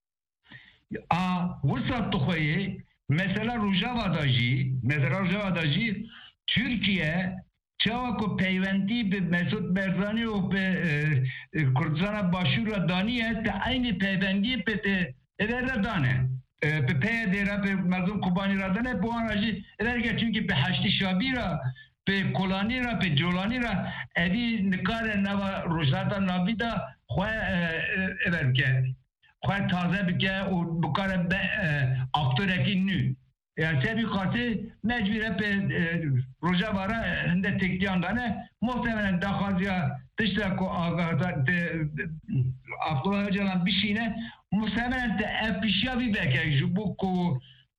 A vusat tuhoyi mesela Rojava'dacı mesela Rojava'dacı Türkiye çavako peyventi be Mesut Barzani o pe Kürdistan'a başvuru daniye te aynı peyvendi pe te evere dane. Pe peye dera pe mazlum kubani radane bu anacı evere çünkü pe haşti şabira pe kolanira pe jolanira evi nikare nava Rojata nabida خواه اول که خواه تازه بکه و بکاره به اکتور اکی نو yani sebebi katı mecbure pe roja vara hende tekliyan dane muhtemelen dakazya dışta ko agahda Abdullah Öcalan bir şeyine muhtemelen de epişya bir belki bu ko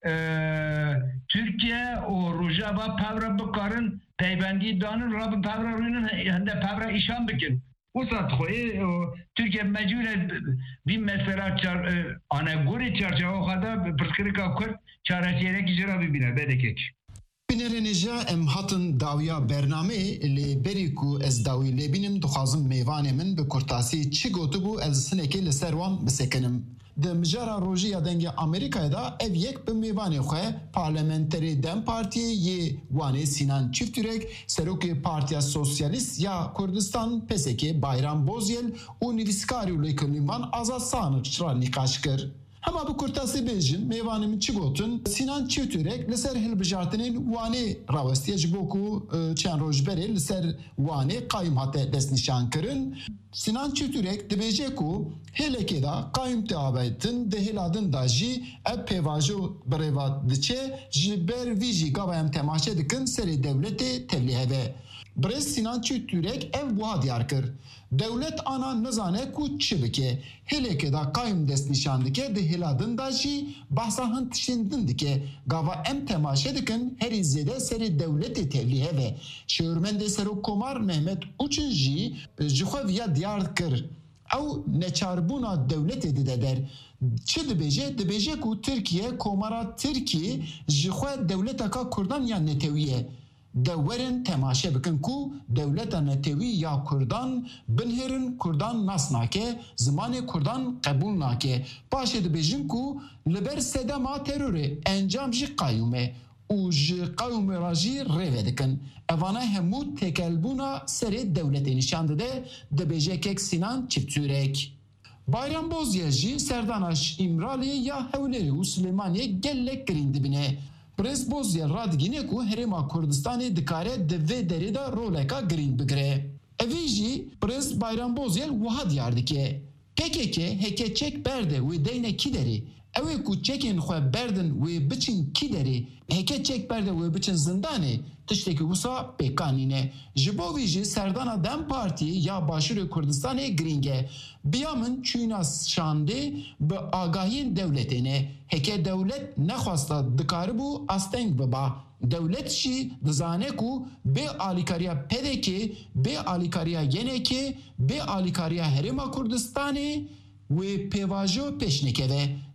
Türkiye o roja va pavra bakarın peybendi danın rabı pavra rünün hende pavra işan bikin bu saat koyu Türkiye mecbure bir mesela ana göre çarşava kadar pırskırıka Kürt çaresiyerek icra bibine bedekek. Binerenija em hatın dawiya bername li beriku ez dawi lebinim duxazım meyvanemin bi kurtasi çi gotu bu ez sineke li serwan bisekenim. De mijara rojiya denge Amerika'ya da ev yek bi meyvane xwe parlamenteri Dem Partiye ye wane Sinan Çiftürek Seroki Partiya Sosyalist ya Kurdistan P S K Bayram Bozyel u nivîskarî û lêkolînvan Azad Sanık çira nîqaş kir. Hema bu kurtasî bêjin mêvanên çi gotin Sinan Çiftürek li ser hilbijartinên wanê rawestiye ji bo ku çend roj berê li ser wanê qayîm hate destnîşan kirin. Sinan Çiftürek dibêje ku hêlekê da qayîm te avêtin di hêladin da jî ev pêvajo birêva diçe ji ber vî jî gava em temaşe dikin serê dewletê tevlî heve. Birêz Sinan Çiftürek ev wiha diyar kir. Devlet ana nizane ku çi bike. Hêlekê da qayîm destnîşan dike di hêladin da jî behsa hin tişên din dike. Gava em temaşe dikin herî zêde serê dewletê tevlî heve. Şêwirmendê Serokkomar Mehmet Uçin jî ji xwe viya diyar kir. Ew neçarbûna dewletê dide der. Çi dibêje? Dibêje ku Tirkiye komara Tirkî ji xwe dewleteka Kurdan ya netewî de werin temaşe bikin ku devleta netewî ya Kurdan binherin Kurdan nas nake, zimanê Kurdan qebûl nake. Paşê dibêjin ku li ber sedema terorê encam jî qayûm e û ji qayûmê ra jî rêve dikin. Evana hemû tekelbûna serê dewletê nîşan dide dibêjekek Sinan Çiftürek. Bayram Bozyel jî serdana İmralê ya Hewlêrê û Silêmaniyê gelek girîn dibine. Birêz Bozyel radigîne ku Herêma Kurdistanê dikare di vê derê de roleka girîn bigire. Evî jî Birêz Bayram Bozyel wiha diyar dike. P K K heke çek berde wê deyne kî derê? Ew ê ku çekên xwe berdin wê biçin kî derê? Heke çek berde wê biçin zindanê? Tiştekî wisa pêkanîne. Ji bo vî jî serdana Dem Partiyê ya Başûrê Kurdistanê girîng e. Biya min çûna şandê bi agahiyên dewletê ne. Heke dewlet nexwasta dikaribû asteng biba. Dewlet jî dizane ku bê alîkariya P D K, bê alîkariya Yenekê, bê alîkariya Herêma Kurdistanê wê pêvajo pêş nikeve.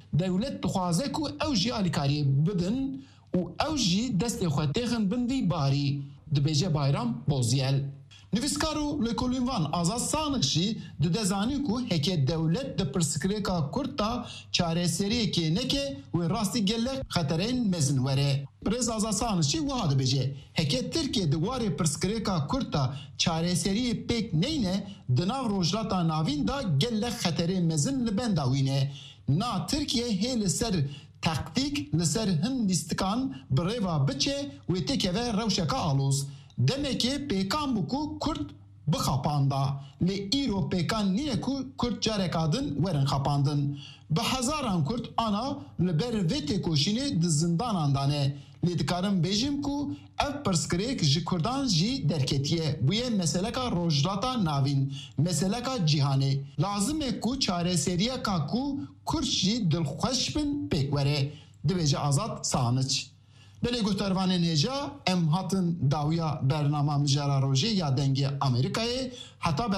devlet dixwaze ku ew jî alîkariyê bidin û ew jî destê xwe têxin bin vî barî, dibêje Bayram Bozyel. Nivîskar û lêkolînvan Azad Sanix jî dide zanî ku heke dewlet di pirsgirêka Kurd da çareseriyekê neke wê rastî gelek xetereyên mezin were. Birêz Azad Sanix jî wiha dibêje heke Tirkiye di warê pirsgirêka Kurd da çareseriyê pêk neyne, di nav rojhilata navîn da gelek xeterê mezin li benda wî ne. Na Tirkiye hê li ser taktik li ser hin lîstikan bi rêva biçe wê têkeve rewşeka alûz. Demekê pêkan bû ku Kurd bixapanda. Lê îro pêkan nîne ku Kurd careka din werin xapandin. Bi hezaran Kurd ana li ber vê têkoşînê di zindanan da ne. Lê dikarim bêjim ku ev pirsgirêk ji Kurdan jî derketiye. Bu ye meseleka rojhilata navîn, meseleka cîhanê. Lazim e ku çareseriyeka ku Kurd jî dilxweş bin pêk were, dibêje Azad Sanix. Belê guhdarvanên hêja em hatin dawiya bernama mijara rojê ya dengê Amerîkayê heta